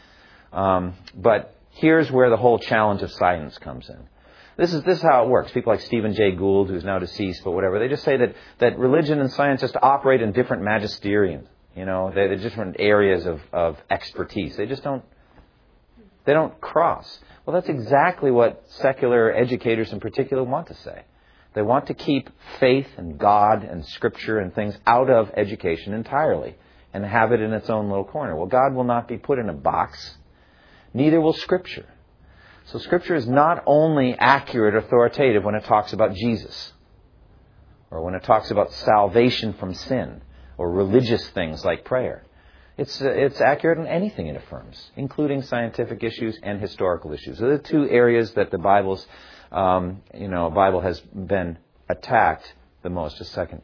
But here's where the whole challenge of science comes in. This is how it works. People like Stephen Jay Gould, who's now deceased, but whatever, they just say that religion and science just operate in different magisteriums. They're different areas of expertise. They don't cross. Well, that's exactly what secular educators in particular want to say. They want to keep faith and God and Scripture and things out of education entirely and have it in its own little corner. Well, God will not be put in a box. Neither will Scripture. So Scripture is not only accurate or authoritative when it talks about Jesus or when it talks about salvation from sin or religious things like prayer. It's accurate in anything it affirms, including scientific issues and historical issues. Those are the two areas that the Bible has been attacked the most. Just a second.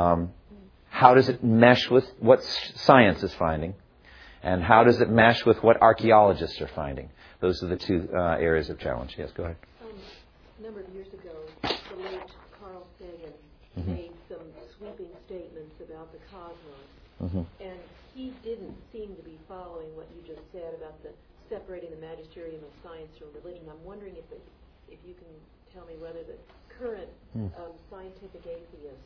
How does it mesh with what science is finding? And how does it mesh with what archaeologists are finding? Those are the two areas of challenge. Yes, go ahead.
A number of years ago, the late Carl Sagan made some sweeping statements about the cosmos. And he didn't seem to be following what you just said about the separating the magisterium of science from religion. I'm wondering if you can tell me whether the current scientific atheists,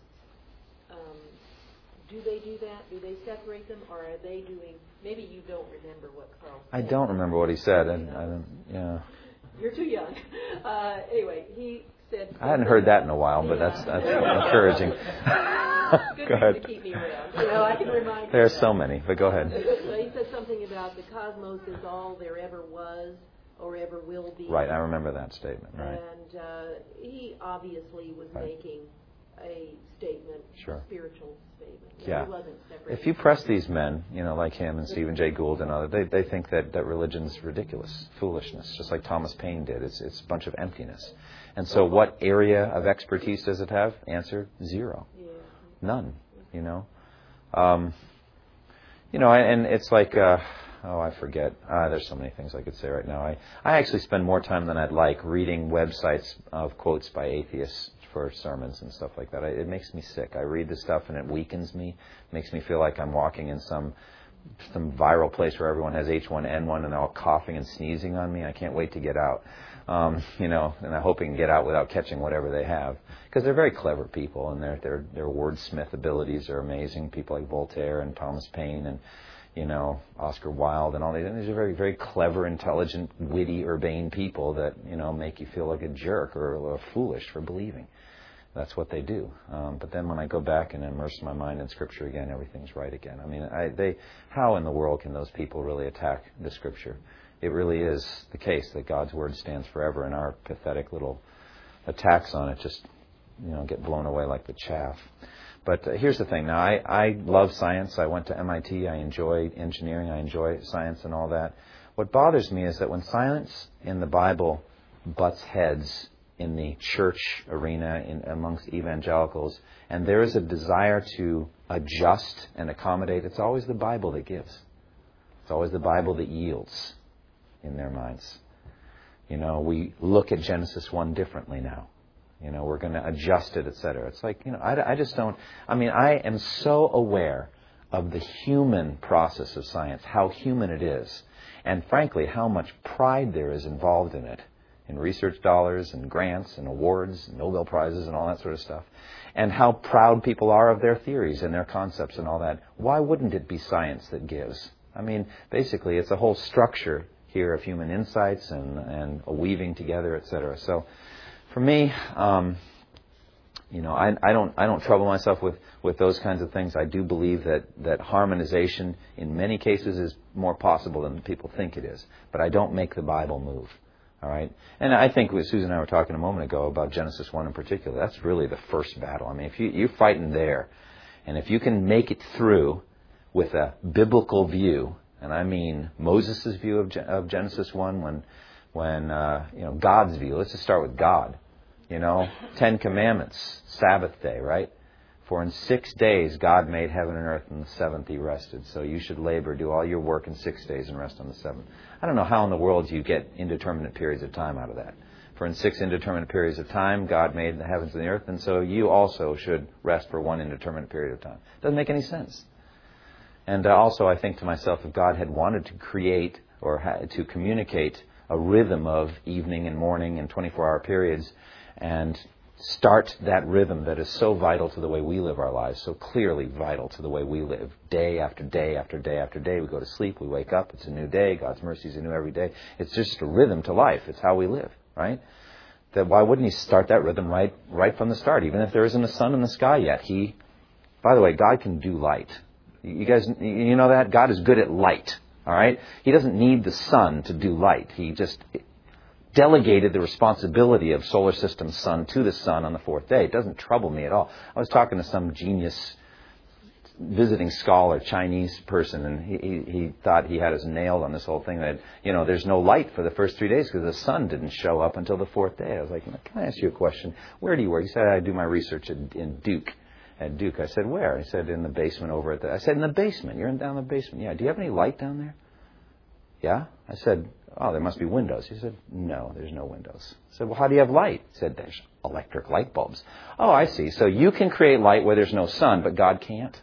do they do that? Do they separate them, or are they doing? Maybe you don't remember what Carl said.
I don't remember what he said, and I don't. Yeah.
You're too young. Anyway, he said.
I hadn't heard that in a while, but that's encouraging.
Good
Go
reason
ahead.
to keep me around. I can remind you.
There are so many, but go ahead.
So he said something about the cosmos is all there ever was or ever will be.
Right, I remember that statement. Right.
And he obviously was making a statement,
Sure.
a spiritual statement.
Yeah.
He wasn't separated.
If you press these men, like him and Stephen Jay Gould and others, they think that religion's ridiculous, foolishness, just like Thomas Paine did. It's a bunch of emptiness. And so what area of expertise does it have? Answer, zero.
Yeah.
None, and it's like, I forget. There's so many things I could say right now. I actually spend more time than I'd like reading websites of quotes by atheists for sermons and stuff like that. It makes me sick. I read this stuff and it weakens me. It makes me feel like I'm walking in some viral place where everyone has H1N1 and they're all coughing and sneezing on me. I can't wait to get out. And I hope I can get out without catching whatever they have. Because they're very clever people, and their wordsmith abilities are amazing. People like Voltaire and Thomas Paine and, Oscar Wilde and all these. These are very, very clever, intelligent, witty, urbane people that, make you feel like a jerk or foolish for believing. That's what they do. But then when I go back and immerse my mind in Scripture again, everything's right again. I mean, how in the world can those people really attack the Scripture? It really is the case that God's Word stands forever, and our pathetic little attacks on it just, get blown away like the chaff. But here's the thing. Now, I love science. I went to MIT. I enjoy engineering. I enjoy science and all that. What bothers me is that when science in the Bible butts heads in the church arena amongst evangelicals, and there is a desire to adjust and accommodate, it's always the Bible that gives. It's always the Bible that yields in their minds. We look at Genesis 1 differently now. We're going to adjust it, etc. It's like, I just don't... I am so aware of the human process of science, how human it is, and frankly, how much pride there is involved in it, in research dollars and grants and awards and Nobel Prizes and all that sort of stuff, and how proud people are of their theories and their concepts and all that. Why wouldn't it be science that gives? Basically, it's a whole structure here of human insights and a weaving together, etc. So, for me, I don't trouble myself with those kinds of things. I do believe that harmonization in many cases is more possible than people think it is. But I don't make the Bible move. All right? And I think Susan and I were talking a moment ago about Genesis 1 in particular. That's really the first battle. if you're fighting there, and if you can make it through with a biblical view, and I mean Moses' view of Genesis 1 when God's view. Let's just start with God. 10 Commandments, Sabbath day, right? For in 6 days God made heaven and earth, and the seventh He rested. So you should labor, do all your work in 6 days and rest on the seventh. I don't know how in the world you get indeterminate periods of time out of that. For in 6 indeterminate periods of time God made the heavens and the earth, and so you also should rest for one indeterminate period of time. Doesn't make any sense. And also I think to myself, if God had wanted to create or to communicate a rhythm of evening and morning and 24-hour periods and start that rhythm that is so vital to the way we live our lives, so clearly vital to the way we live, day after day after day after day. We go to sleep, we wake up, it's a new day, God's mercies are new every day. It's just a rhythm to life. It's how we live, right? That why wouldn't He start that rhythm right from the start, even if there isn't a sun in the sky yet? By the way, God can do light. You guys, you know that? God is good at light, all right? He doesn't need the sun to do light. He just delegated the responsibility of solar system sun to the sun on the fourth day. It doesn't trouble me at all. I was talking to some genius visiting scholar, Chinese person, and he thought he had us nailed on this whole thing that, there's no light for the first 3 days because the sun didn't show up until the fourth day. I was like, can I ask you a question? Where do you work? He said, I do my research in Duke. At Duke. I said, where? He said, in the basement over at I said, in the basement. You're down in the basement. Yeah. Do you have any light down there? Yeah. I said, oh, there must be windows. He said, no, there's no windows. I said, well, how do you have light? He said, there's electric light bulbs. Oh, I see. So you can create light where there's no sun, but God can't?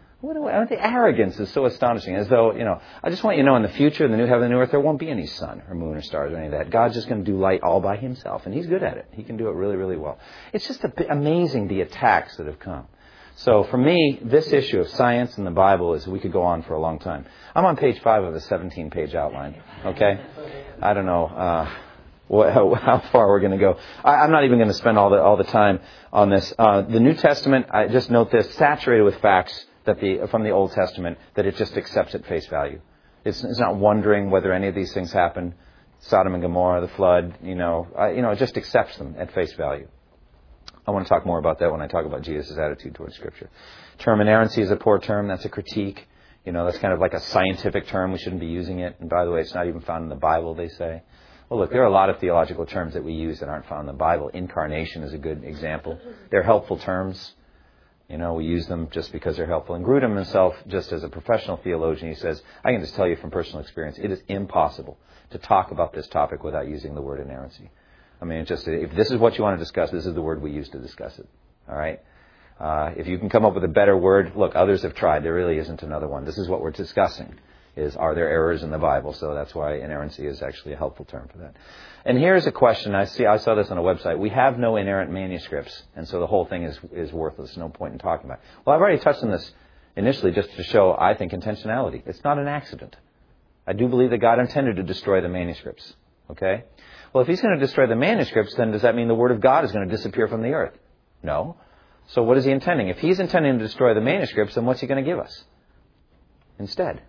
The arrogance is so astonishing. As though, I just want you to know in the future, in the new heaven and new earth, there won't be any sun or moon or stars or any of that. God's just going to do light all by Himself, and He's good at it. He can do it really, really well. It's just amazing the attacks that have come. So for me, this issue of science and the Bible we could go on for a long time. I'm on page 5 of a 17-page outline, okay? I don't know. how far we're going to go. I'm not even going to spend all the time on this. The New Testament, I just note this, saturated with facts that from the Old Testament that it just accepts at face value. It's not wondering whether any of these things happened. Sodom and Gomorrah, the flood, it just accepts them at face value. I want to talk more about that when I talk about Jesus' attitude towards Scripture. Term inerrancy is a poor term. That's a critique. That's kind of like a scientific term. We shouldn't be using it. And by the way, it's not even found in the Bible, they say. Well, look, there are a lot of theological terms that we use that aren't found in the Bible. Incarnation is a good example. They're helpful terms. We use them just because they're helpful. And Grudem himself, just as a professional theologian, he says, I can just tell you from personal experience, it is impossible to talk about this topic without using the word inerrancy. I mean, if this is what you want to discuss, this is the word we use to discuss it. All right? If you can come up with a better word, look, others have tried. There really isn't another one. This is what we're discussing, are there errors in the Bible? So that's why inerrancy is actually a helpful term for that. And here's a question. I saw this on a website. We have no inerrant manuscripts, and so the whole thing is worthless. No point in talking about it. Well, I've already touched on this initially just to show, I think, intentionality. It's not an accident. I do believe that God intended to destroy the manuscripts. Okay? Well, if he's going to destroy the manuscripts, then does that mean the Word of God is going to disappear from the earth? No. So what is he intending? If he's intending to destroy the manuscripts, then what's he going to give us instead?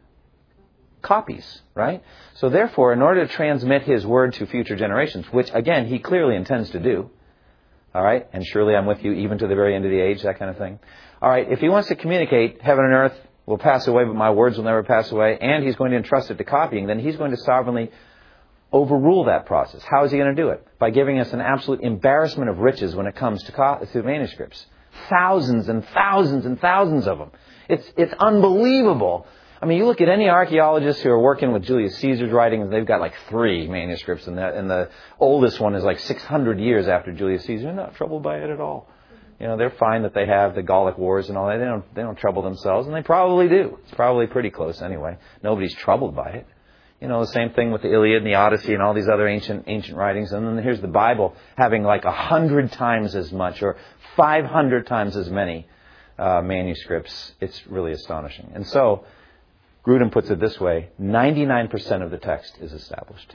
Copies, right? So therefore, in order to transmit his Word to future generations, which, again, he clearly intends to do, all right, and surely I'm with you even to the very end of the age, that kind of thing. All right, if he wants to communicate, heaven and earth will pass away, but my words will never pass away, and he's going to entrust it to copying, then he's going to sovereignly overrule that process. How is he going to do it? By giving us an absolute embarrassment of riches when it comes to manuscripts. Thousands and thousands and thousands of them. It's unbelievable. I mean, you look at any archaeologists who are working with Julius Caesar's writings, they've got like 3 manuscripts, and the oldest one is like 600 years after Julius Caesar. They're not troubled by it at all. They're fine that they have the Gallic Wars and all that. They don't trouble themselves, and they probably do. It's probably pretty close anyway. Nobody's troubled by it. The same thing with the Iliad and the Odyssey and all these other ancient writings. And then here's the Bible having like 100 times as much or 500 times as many manuscripts. It's really astonishing. And so, Grudem puts it this way, 99% of the text is established.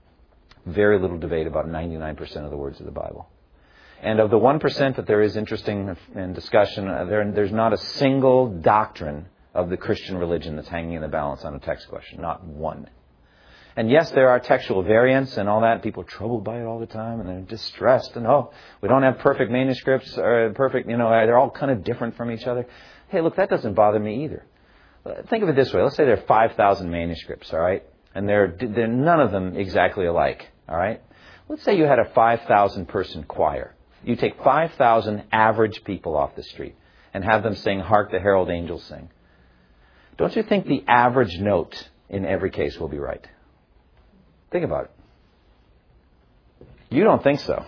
Very little debate about 99% of the words of the Bible. And of the 1% that there is interesting in discussion, there's not a single doctrine of the Christian religion that's hanging in the balance on a text question. Not one. And yes, there are textual variants and all that. People are troubled by it all the time, and they're distressed. And, we don't have perfect manuscripts or perfect, they're all kind of different from each other. Hey, look, that doesn't bother me either. Think of it this way. Let's say there are 5,000 manuscripts, all right? And they're none of them exactly alike, all right? Let's say you had a 5,000-person choir. You take 5,000 average people off the street and have them sing Hark the Herald Angels Sing. Don't you think the average note in every case will be right? Think about it. You don't think so.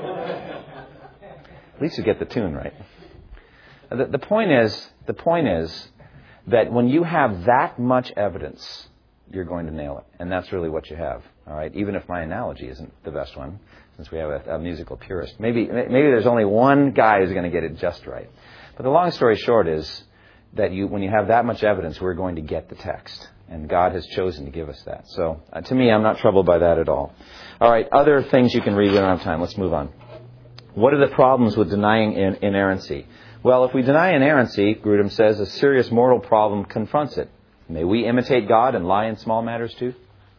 At least you get the tune right. The point is that when you have that much evidence, you're going to nail it. And that's really what you have. All right. Even if my analogy isn't the best one, since we have a musical purist. Maybe there's only one guy who's going to get it just right. But the long story short is that when you have that much evidence, we're going to get the text. And God has chosen to give us that. So, to me, I'm not troubled by that at all. All right, other things you can read. We don't have time. Let's move on. What are the problems with denying inerrancy? Well, if we deny inerrancy, Grudem says, a serious moral problem confronts it. May we imitate God and lie in small matters too?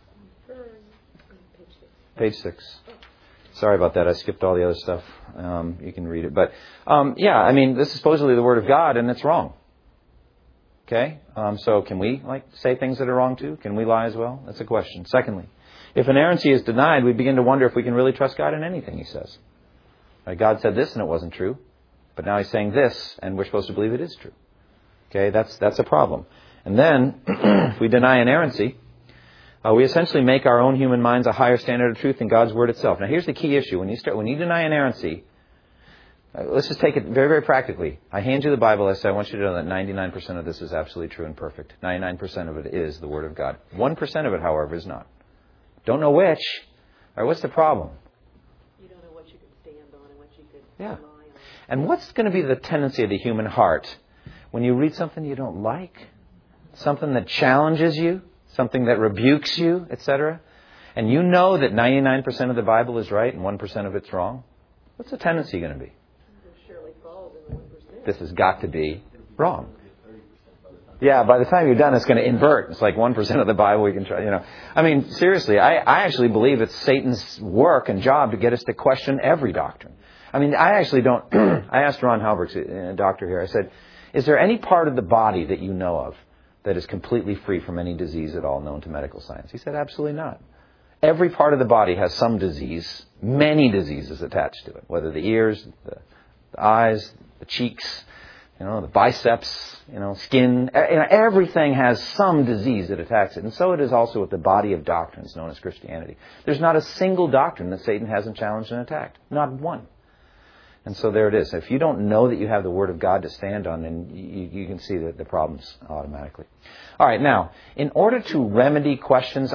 Page 6. Sorry about that. I skipped all the other stuff. You can read it. But, this is supposedly the Word of God, and it's wrong. Okay? So can we say things that are wrong too? Can we lie as well? That's a question. Secondly, if inerrancy is denied, we begin to wonder if we can really trust God in anything he says. God said this and it wasn't true. But now he's saying this and we're supposed to believe it is true. Okay? That's a problem. And then, if we deny inerrancy, we essentially make our own human minds a higher standard of truth than God's Word itself. Now here's the key issue. When you deny inerrancy, let's just take it very, very practically. I hand you the Bible. I say, I want you to know that 99% of this is absolutely true and perfect. 99% of it is the Word of God. 1% of it, however, is not. Don't know which. All right, what's the problem?
You don't know what you can stand on and what you could rely on.
And what's going to be the tendency of the human heart when you read something you don't like, something that challenges you, something that rebukes you, etc.? and you know that 99% of the Bible is right and 1% of it's wrong, what's the tendency going to be?
It surely falls in the 1%.
This has got to be wrong. Yeah, by the time you're done, it's going to invert. It's like 1% of the Bible we can try, you know. I mean, seriously, I actually believe it's Satan's work and job to get us to question every doctrine. I mean, I actually don't... I asked Ron Halberg, a doctor here, I said, is there any part of the body that you know of that is completely free from any disease at all known to medical science? He said, absolutely not. Every part of the body has some disease, many diseases attached to it, whether the ears, the eyes, the cheeks, you know, the biceps, you know, skin. You know, everything has some disease that attacks it. And so it is also with the body of doctrines known as Christianity. There's not a single doctrine that Satan hasn't challenged and attacked. Not one. And so there it is. If you don't know that you have the Word of God to stand on, then you can see the problems automatically. All right, now, in order to remedy questions,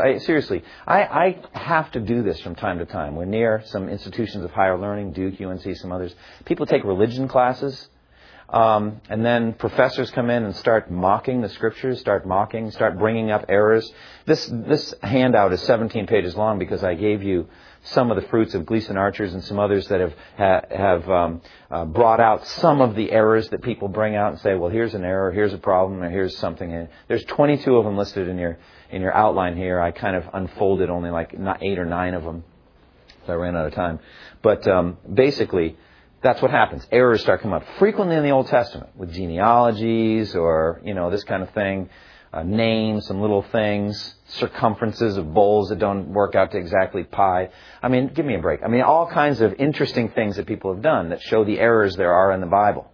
I have to do this from time to time. We're near some institutions of higher learning, Duke, UNC, some others. People take religion classes, and then professors come in and start mocking the Scriptures, start bringing up errors. This handout is 17 pages long because I gave you some of the fruits of Gleason Archers and some others that have brought out some of the errors that people bring out and say, well, here's an error, here's a problem, or here's something. And there's 22 of them listed in your outline here. I kind of unfolded only like 8 or 9 of them, so I ran out of time. But basically, that's what happens. Errors start coming up frequently in the Old Testament with genealogies or, you know, this kind of thing. Names, some little things, circumferences of bowls that don't work out to exactly pi. I mean, give me a break. I mean, all kinds of interesting things that people have done that show the errors there are in the Bible.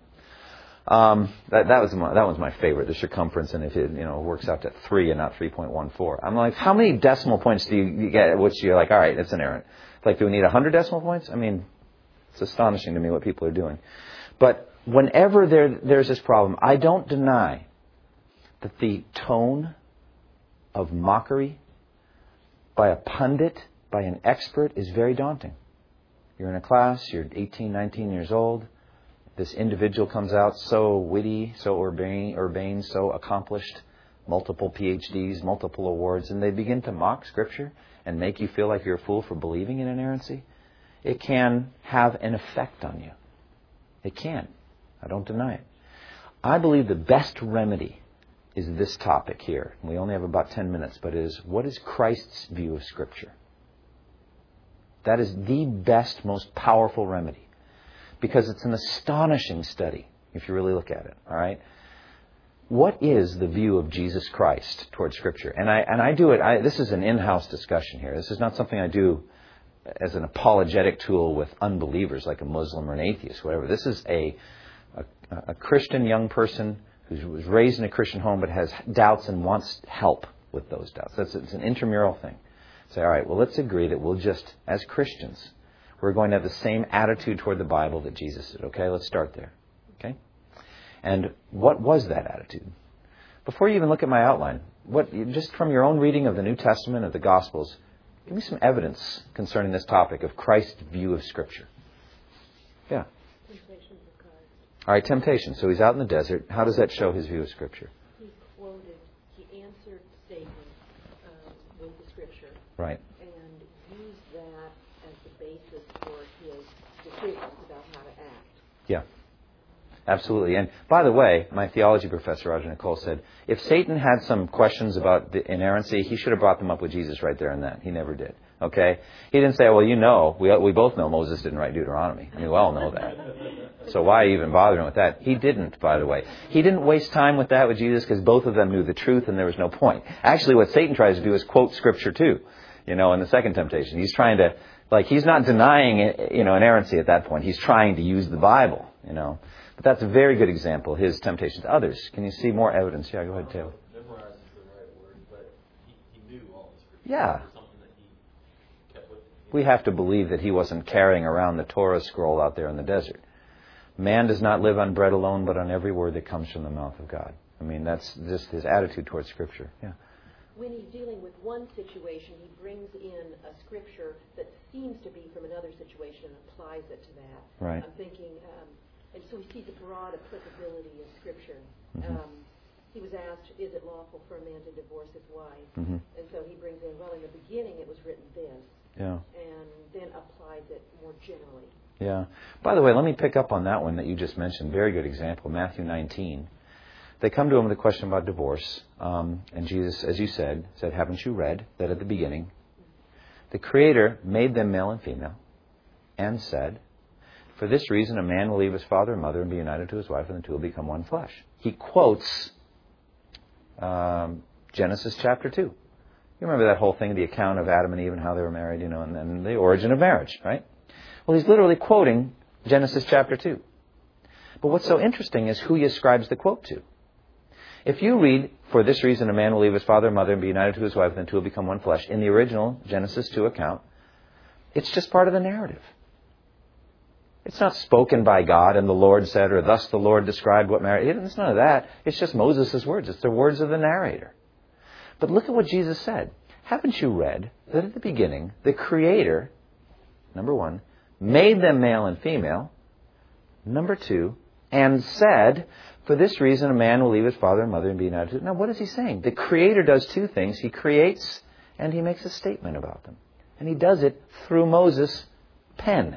That was my favorite, the circumference, and if it, you know, works out to 3 and not 3.14. I'm like, how many decimal points do you get at which you're like, all right, it's an error. Like, do we need 100 decimal points? I mean, it's astonishing to me what people are doing. But whenever there's this problem, I don't deny that the tone of mockery by a pundit, by an expert, is very daunting. You're in a class, you're 18, 19 years old. This individual comes out so witty, so urbane, so accomplished, multiple PhDs, multiple awards, and they begin to mock Scripture and make you feel like you're a fool for believing in inerrancy. It can have an effect on you. It can. I don't deny it. I believe the best remedy is this topic here. We only have about 10 minutes, but it is, what is Christ's view of Scripture? That is the best, most powerful remedy. Because it's an astonishing study, if you really look at it. All right? What is the view of Jesus Christ towards Scripture? And I do it, this is an in-house discussion here. This is not something I do as an apologetic tool with unbelievers like a Muslim or an atheist, whatever. This is a Christian young person who was raised in a Christian home but has doubts and wants help with those doubts. It's an intramural thing. Say, all right, well, let's agree that we'll just, as Christians, we're going to have the same attitude toward the Bible that Jesus did. Okay, let's start there. Okay? And what was that attitude? Before you even look at my outline, just from your own reading of the New Testament, of the Gospels, give me some evidence concerning this topic of Christ's view of Scripture. Yeah. All right, temptation. So he's out in the desert. How does that show his view of Scripture?
He answered Satan with the Scripture.
Right.
And used that as the basis for his decisions about how to act.
Yeah. Absolutely. And by the way, my theology professor, Roger Nicole, said, if Satan had some questions about the inerrancy, he should have brought them up with Jesus right there and then. He never did. Okay? He didn't say, well, you know, we both know Moses didn't write Deuteronomy. I mean, we all know that. So why even bother him with that? He didn't, by the way. He didn't waste time with that with Jesus because both of them knew the truth and there was no point. Actually, what Satan tries to do is quote Scripture too, you know, in the second temptation. He's trying to, he's not denying, inerrancy at that point. He's trying to use the Bible, you know. But that's a very good example, his temptation to others. Can you see more evidence? Yeah, go ahead, Taylor.
Memorize is the right word, but he knew all the Scripture.
Yeah.
It was something that he kept with him.
We have to believe that he wasn't carrying around the Torah scroll out there in the desert. Man does not live on bread alone, but on every word that comes from the mouth of God. I mean, that's just his attitude towards Scripture. Yeah.
When he's dealing with one situation, he brings in a Scripture that seems to be from another situation and applies it to that.
Right.
I'm thinking, and so he sees a broad applicability of Scripture.
Mm-hmm.
he was asked, is it lawful for a man to divorce his wife?
Mm-hmm.
And so he brings in, well, in the beginning it was written this,
Yeah.
and then applies it more generally.
Yeah. By the way, let me pick up on that one that you just mentioned. Very good example, Matthew 19. They come to him with a question about divorce, and Jesus, as you said, haven't you read that at the beginning, the Creator made them male and female, and said, for this reason a man will leave his father and mother and be united to his wife, and the two will become one flesh. He quotes Genesis chapter 2. You remember that whole thing, the account of Adam and Eve and how they were married, and then the origin of marriage, right? Well, he's literally quoting Genesis chapter 2. But what's so interesting is who he ascribes the quote to. If you read, for this reason a man will leave his father and mother and be united to his wife, and the two will become one flesh, in the original Genesis 2 account, it's just part of the narrative. It's not spoken by God and the Lord said, or thus the Lord described what marriage. It's none of that. It's just Moses' words. It's the words of the narrator. But look at what Jesus said. Haven't you read that at the beginning, the Creator, number one, made them male and female, number two, and said, for this reason a man will leave his father and mother and be united to. Now what is he saying? The Creator does two things. He creates and he makes a statement about them. And he does it through Moses' pen.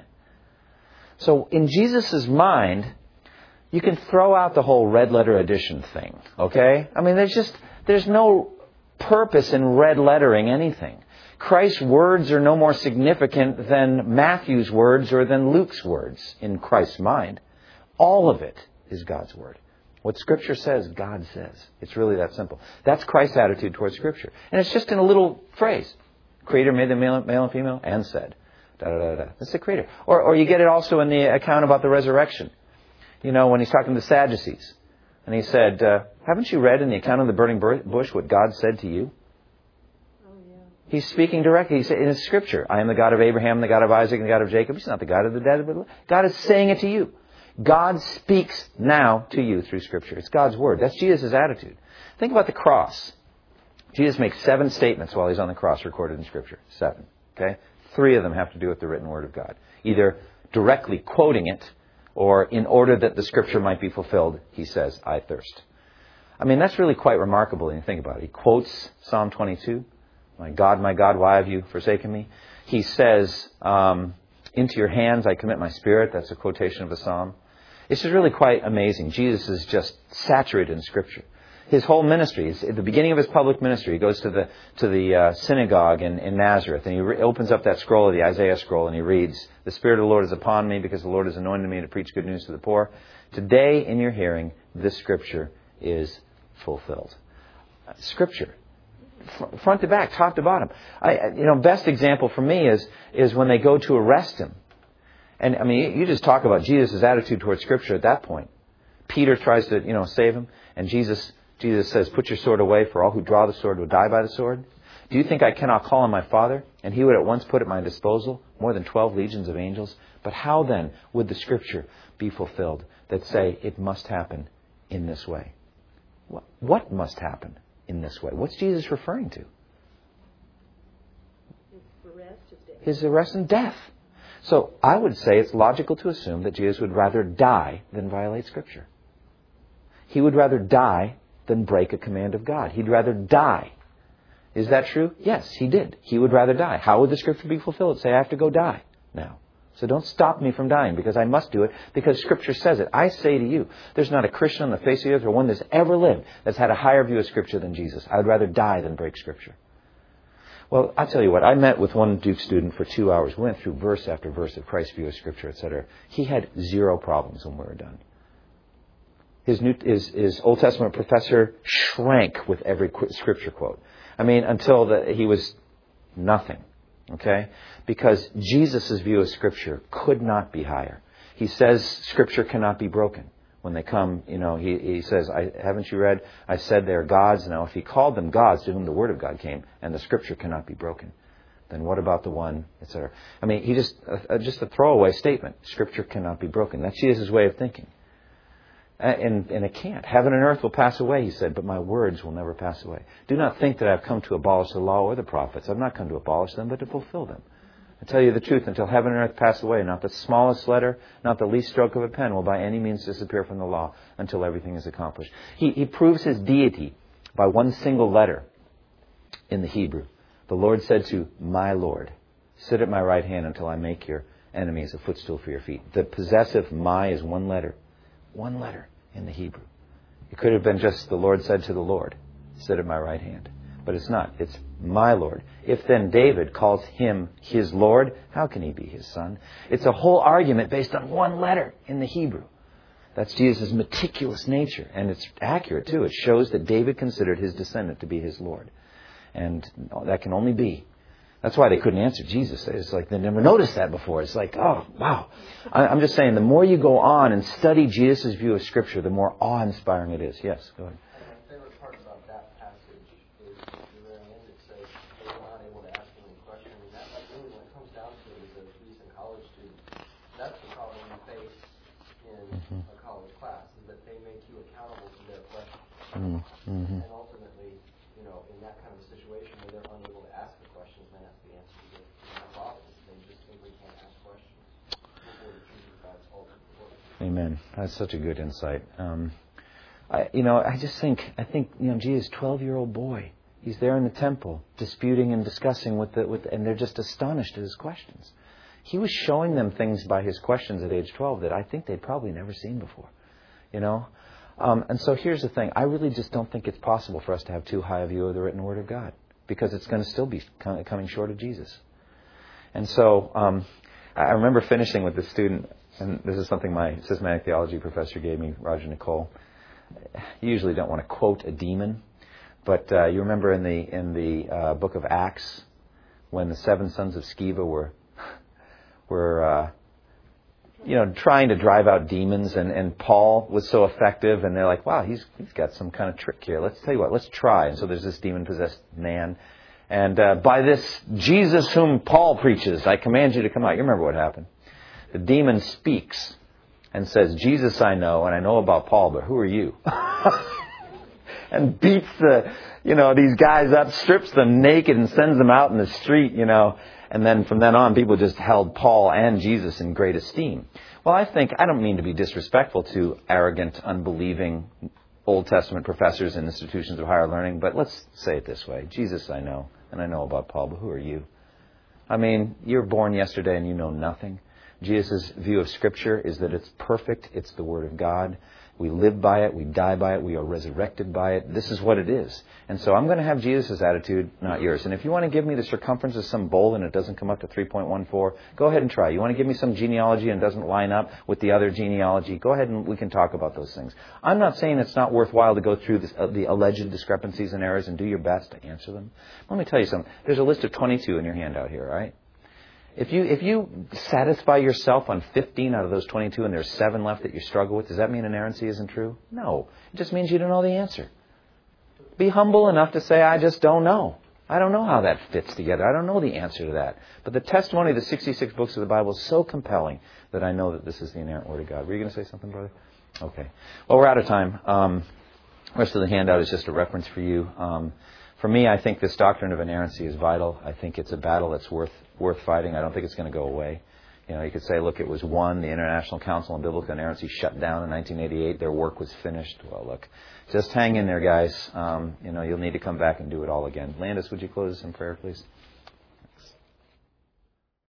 So in Jesus' mind, you can throw out the whole red letter edition thing, okay? I mean, there's no purpose in red lettering anything. Christ's words are no more significant than Matthew's words or than Luke's words in Christ's mind. All of it is God's word. What Scripture says, God says. It's really that simple. That's Christ's attitude towards Scripture. And it's just in a little phrase. Creator made them male and female and said. Da, da, da, da. That's the Creator. Or you get it also in the account about the resurrection. When he's talking to the Sadducees. And he said, haven't you read in the account of the burning bush what God said to you?
Oh, yeah.
He's speaking directly. He said in His Scripture, I am the God of Abraham, the God of Isaac, and the God of Jacob. He's not the God of the dead. But God is saying it to you. God speaks now to you through Scripture. It's God's Word. That's Jesus' attitude. Think about the cross. Jesus makes 7 statements while He's on the cross recorded in Scripture. 7. Okay? 3 of them have to do with the written Word of God. Either directly quoting it, or in order that the Scripture might be fulfilled, He says, I thirst. I mean, that's really quite remarkable when you think about it. He quotes Psalm 22. My God, why have you forsaken me? He says, into your hands I commit my spirit. That's a quotation of a psalm. It's just really quite amazing. Jesus is just saturated in Scripture. His whole ministry, at the beginning of His public ministry, He goes to the synagogue in Nazareth, and He opens up that scroll, the Isaiah scroll, and He reads, the Spirit of the Lord is upon me, because the Lord has anointed me to preach good news to the poor. Today, in your hearing, this Scripture is fulfilled. Scripture. Front to back, top to bottom. Best example for me is when they go to arrest Him. And, I mean, you just talk about Jesus' attitude towards Scripture at that point. Peter tries to, save him, and Jesus says, put your sword away, for all who draw the sword will die by the sword. Do you think I cannot call on my Father, and He would at once put at my disposal more than 12 legions of angels? But how then would the Scripture be fulfilled that say it must happen in this way? What must happen in this way? What's Jesus referring to? His arrest and death. So I would say it's logical to assume that Jesus would rather die than violate Scripture. He would rather die than break a command of God. He'd rather die. Is that true? Yes, He did. He would rather die. How would the Scripture be fulfilled? Say, I have to go die now. So don't stop me from dying, because I must do it, because Scripture says it. I say to you, there's not a Christian on the face of the earth or one that's ever lived that's had a higher view of Scripture than Jesus. I would rather die than break Scripture. Well, I'll tell you what, I met with one Duke student for 2 hours. We went through verse after verse of Christ's view of Scripture, etc. He had 0 problems when we were done. His Old Testament professor shrank with every Scripture quote. I mean, until he was nothing. Okay? Because Jesus' view of Scripture could not be higher. He says Scripture cannot be broken. When they come, he says, haven't you read? I said they're gods. Now, if He called them gods to whom the Word of God came, and the Scripture cannot be broken, then what about the one, etc.? I mean, he just a throwaway statement. Scripture cannot be broken. That's Jesus' way of thinking. And it can't. Heaven and earth will pass away, He said, but my words will never pass away. Do not think that I've come to abolish the law or the prophets. I've not come to abolish them, but to fulfill them. I tell you the truth, until heaven and earth pass away, not the smallest letter, not the least stroke of a pen will by any means disappear from the law until everything is accomplished. He proves his deity by one single letter in the Hebrew. The Lord said to my Lord, sit at my right hand until I make your enemies a footstool for your feet. The possessive my is one letter in the Hebrew. It could have been just the Lord said to the Lord, sit at my right hand. But it's not. It's my Lord. If then David calls him his Lord, how can he be his son? It's a whole argument based on one letter in the Hebrew. That's Jesus' meticulous nature. And it's accurate, too. It shows that David considered his descendant to be his Lord. And that can only be. That's why they couldn't answer Jesus. It's like they never noticed that before. It's like, oh, wow. I'm just saying, the more you go on and study Jesus' view of Scripture, the more awe-inspiring it is. Yes, go ahead.
My favorite part about that passage is the very end. It says they were not able to ask him any question. And that, like, really, when it comes down to it, as a recent college student, that's the problem you face in a college class, is that they make you accountable to their questions. And ultimately, in that kind of a situation where they're unable to ask the questions, then that's the answer to their problems. They just simply can't ask questions before the truth of God's ultimate word.
Amen. That's such a good insight. I think Jesus, 12-year-old boy, he's there in the temple disputing and discussing and they're just astonished at his questions. He was showing them things by his questions at age 12 that I think they'd probably never seen before, And so here's the thing. I really just don't think it's possible for us to have too high a view of the written Word of God, because it's going to still be coming short of Jesus. And so I remember finishing with this student, and this is something my systematic theology professor gave me, Roger Nicole. You usually don't want to quote a demon, but you remember in the book of Acts when the 7 sons of Sceva were trying to drive out demons, and Paul was so effective, and they're like, wow, he's got some kind of trick here. Let's tell you what, let's try. And so there's this demon-possessed man, and by this Jesus whom Paul preaches, I command you to come out. You remember what happened? The demon speaks and says, Jesus I know, and I know about Paul, but who are you? And beats these guys up, strips them naked, and sends them out in the street, And then from then on, people just held Paul and Jesus in great esteem. Well, I don't mean to be disrespectful to arrogant, unbelieving Old Testament professors in institutions of higher learning, but let's say it this way. Jesus I know, and I know about Paul, but who are you? I mean, you were born yesterday and you know nothing. Jesus' view of Scripture is that it's perfect. It's the Word of God. We live by it. We die by it. We are resurrected by it. This is what it is. And so I'm going to have Jesus' attitude, not yours. And if you want to give me the circumference of some bowl and it doesn't come up to 3.14, go ahead and try. You want to give me some genealogy and it doesn't line up with the other genealogy, go ahead and we can talk about those things. I'm not saying it's not worthwhile to go through the alleged discrepancies and errors and do your best to answer them. Let me tell you something. There's a list of 22 in your handout here, all right? If you satisfy yourself on 15 out of those 22 and there's 7 left that you struggle with, does that mean inerrancy isn't true? No. It just means you don't know the answer. Be humble enough to say, I just don't know. I don't know how that fits together. I don't know the answer to that. But the testimony of the 66 books of the Bible is so compelling that I know that this is the inerrant Word of God. Were you going to say something, brother? Okay. Well, we're out of time. The rest of the handout is just a reference for you. For me, I think this doctrine of inerrancy is vital. I think it's a battle that's worth fighting. I don't think it's going to go away. You could say, look, it was won. The International Council on Biblical Inerrancy shut down in 1988. Their work was finished. Well, look, just hang in there, guys. You'll need to come back and do it all again. Landis, would you close us in prayer, please?